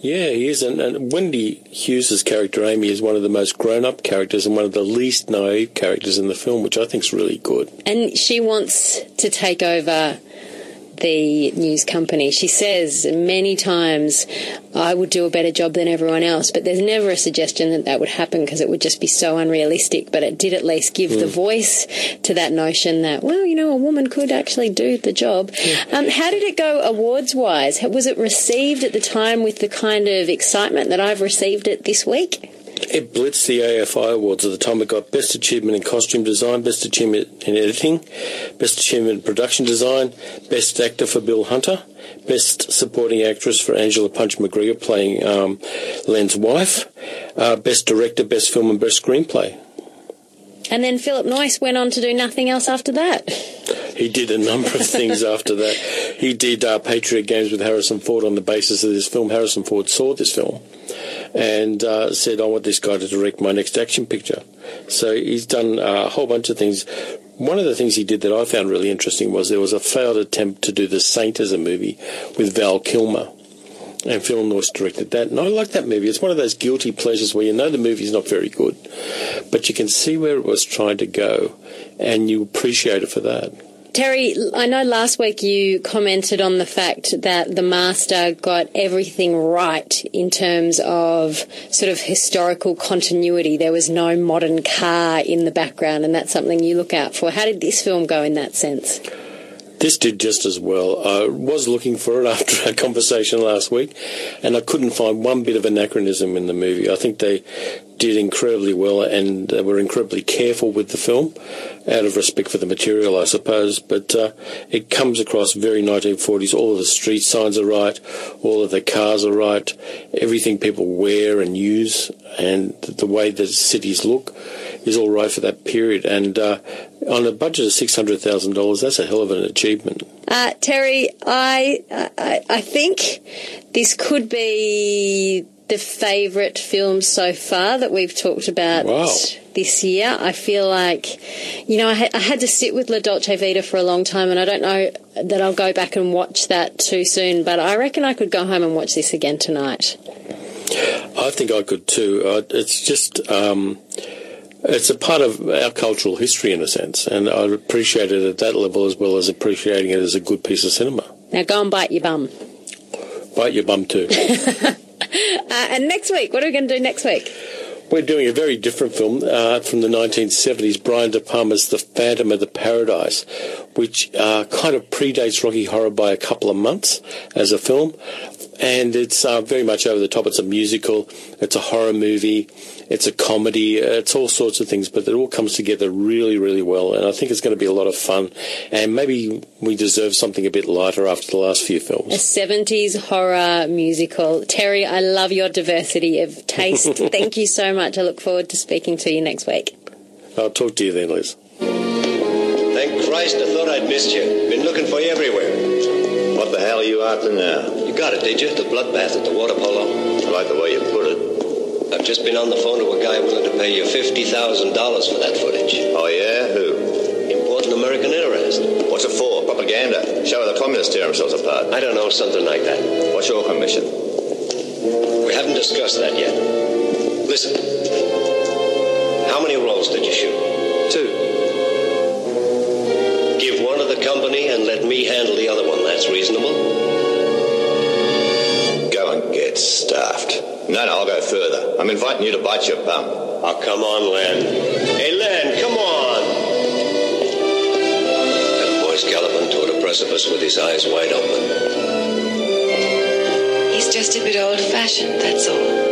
Yeah, he is. And, and Wendy Hughes' character, Amy, is one of the most grown-up characters and one of the least naive characters in the film, which I think is really good. And she wants to take over the news company. She says many times, I would do a better job than everyone else, but there's never a suggestion that that would happen because it would just be so unrealistic. But it did at least give mm. the voice to that notion that, well, you know, a woman could actually do the job. Yeah. Um, how did it go awards-wise? Was it received at the time with the kind of excitement that I've received it this week? It blitzed the A F I Awards at the time. It got Best Achievement in Costume Design, Best Achievement in Editing, Best Achievement in Production Design, Best Actor for Bill Hunter, Best Supporting Actress for Angela Punch McGregor playing um, Len's wife, uh, Best Director, Best Film and Best Screenplay. And then Philip Noyce went on to do nothing else after that. He did a number of things after that. He did uh, Patriot Games with Harrison Ford on the basis of this film. Harrison Ford saw this film and uh, said, I want this guy to direct my next action picture. So he's done a whole bunch of things. One of the things he did that I found really interesting was there was a failed attempt to do The Saint as a movie with Val Kilmer. And Phil Noyce directed that. And I like that movie. It's one of those guilty pleasures where you know the movie's not very good, but you can see where it was trying to go, and you appreciate it for that. Terry, I know last week you commented on the fact that The Master got everything right in terms of sort of historical continuity. There was no modern car in the background, and that's something you look out for. How did this film go in that sense? This did just as well. I was looking for it after our conversation last week, and I couldn't find one bit of anachronism in the movie. I think they did incredibly well, and they were incredibly careful with the film, out of respect for the material, I suppose. But uh, it comes across very nineteen forties. All of the street signs are right. All of the cars are right. Everything people wear and use, and the way the cities look is all right for that period. And uh, on a budget of six hundred thousand dollars, that's a hell of an achievement. Uh, Terry, I, I I think this could be the favourite film so far that we've talked about wow. this year. I feel like, you know, I, ha- I had to sit with La Dolce Vita for a long time, and I don't know that I'll go back and watch that too soon, but I reckon I could go home and watch this again tonight. I think I could too. Uh, it's just... Um, It's a part of our cultural history in a sense, and I appreciate it at that level as well as appreciating it as a good piece of cinema. Now go and bite your bum. Bite your bum too. uh, and next week, what are we going to do next week? We're doing a very different film uh, from the nineteen seventies, Brian De Palma's The Phantom of the Paradise, which uh, kind of predates Rocky Horror by a couple of months as a film. And it's uh, very much over the top. It's a musical, it's a horror movie, it's a comedy, it's all sorts of things, but it all comes together really, really well. And I think it's going to be a lot of fun. And maybe we deserve something a bit lighter after the last few films. A seventies horror musical. Terry, I love your diversity of taste. Thank you so much. I look forward to speaking to you next week. I'll talk to you then, Liz. Thank Christ, I thought I'd missed you. Been looking for you everywhere. What the hell are you after now? You got it, did you? The bloodbath at the water polo? I like the way you put it. I've just been on the phone to a guy willing to pay you fifty thousand dollars for that footage. Oh, yeah? Who? Important American interest. What's it for? Propaganda? Show how the communists tear themselves apart. I don't know, something like that. What's your commission? We haven't discussed that yet. Listen. How many rolls did you shoot? Two. Give one to the company and let me handle the other one. That's reasonable? Go and get stuffed. No, no, I'll go further. I'm inviting you to bite your bum. Oh, come on, Len. Hey, Len, come on. That boy's galloping toward a precipice with his eyes wide open. He's just a bit old-fashioned, that's all.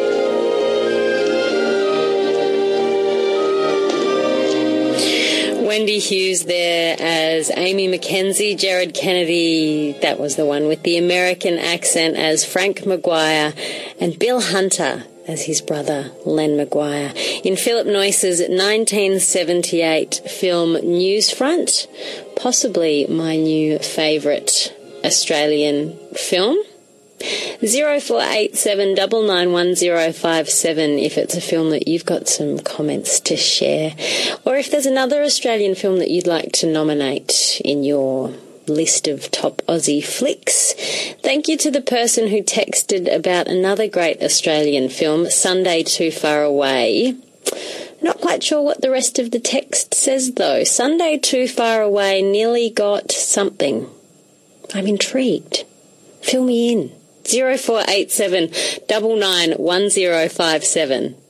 Wendy Hughes there as Amy Mackenzie, Jared Kennedy, that was the one with the American accent, as Frank Maguire, and Bill Hunter as his brother, Len Maguire, in Philip Noyce's nineteen seventy-eight film Newsfront, possibly my new favourite Australian film. zero four eight seven nine nine one zero five seven if it's a film that you've got some comments to share, or if there's another Australian film that you'd like to nominate in your list of top Aussie flicks. Thank you to the person who texted about another great Australian film, Sunday Too Far Away. Not quite sure what the rest of the text says, though. Sunday Too Far Away nearly got something. I'm intrigued. Fill me in. zero four eight seven nine nine one zero five seven.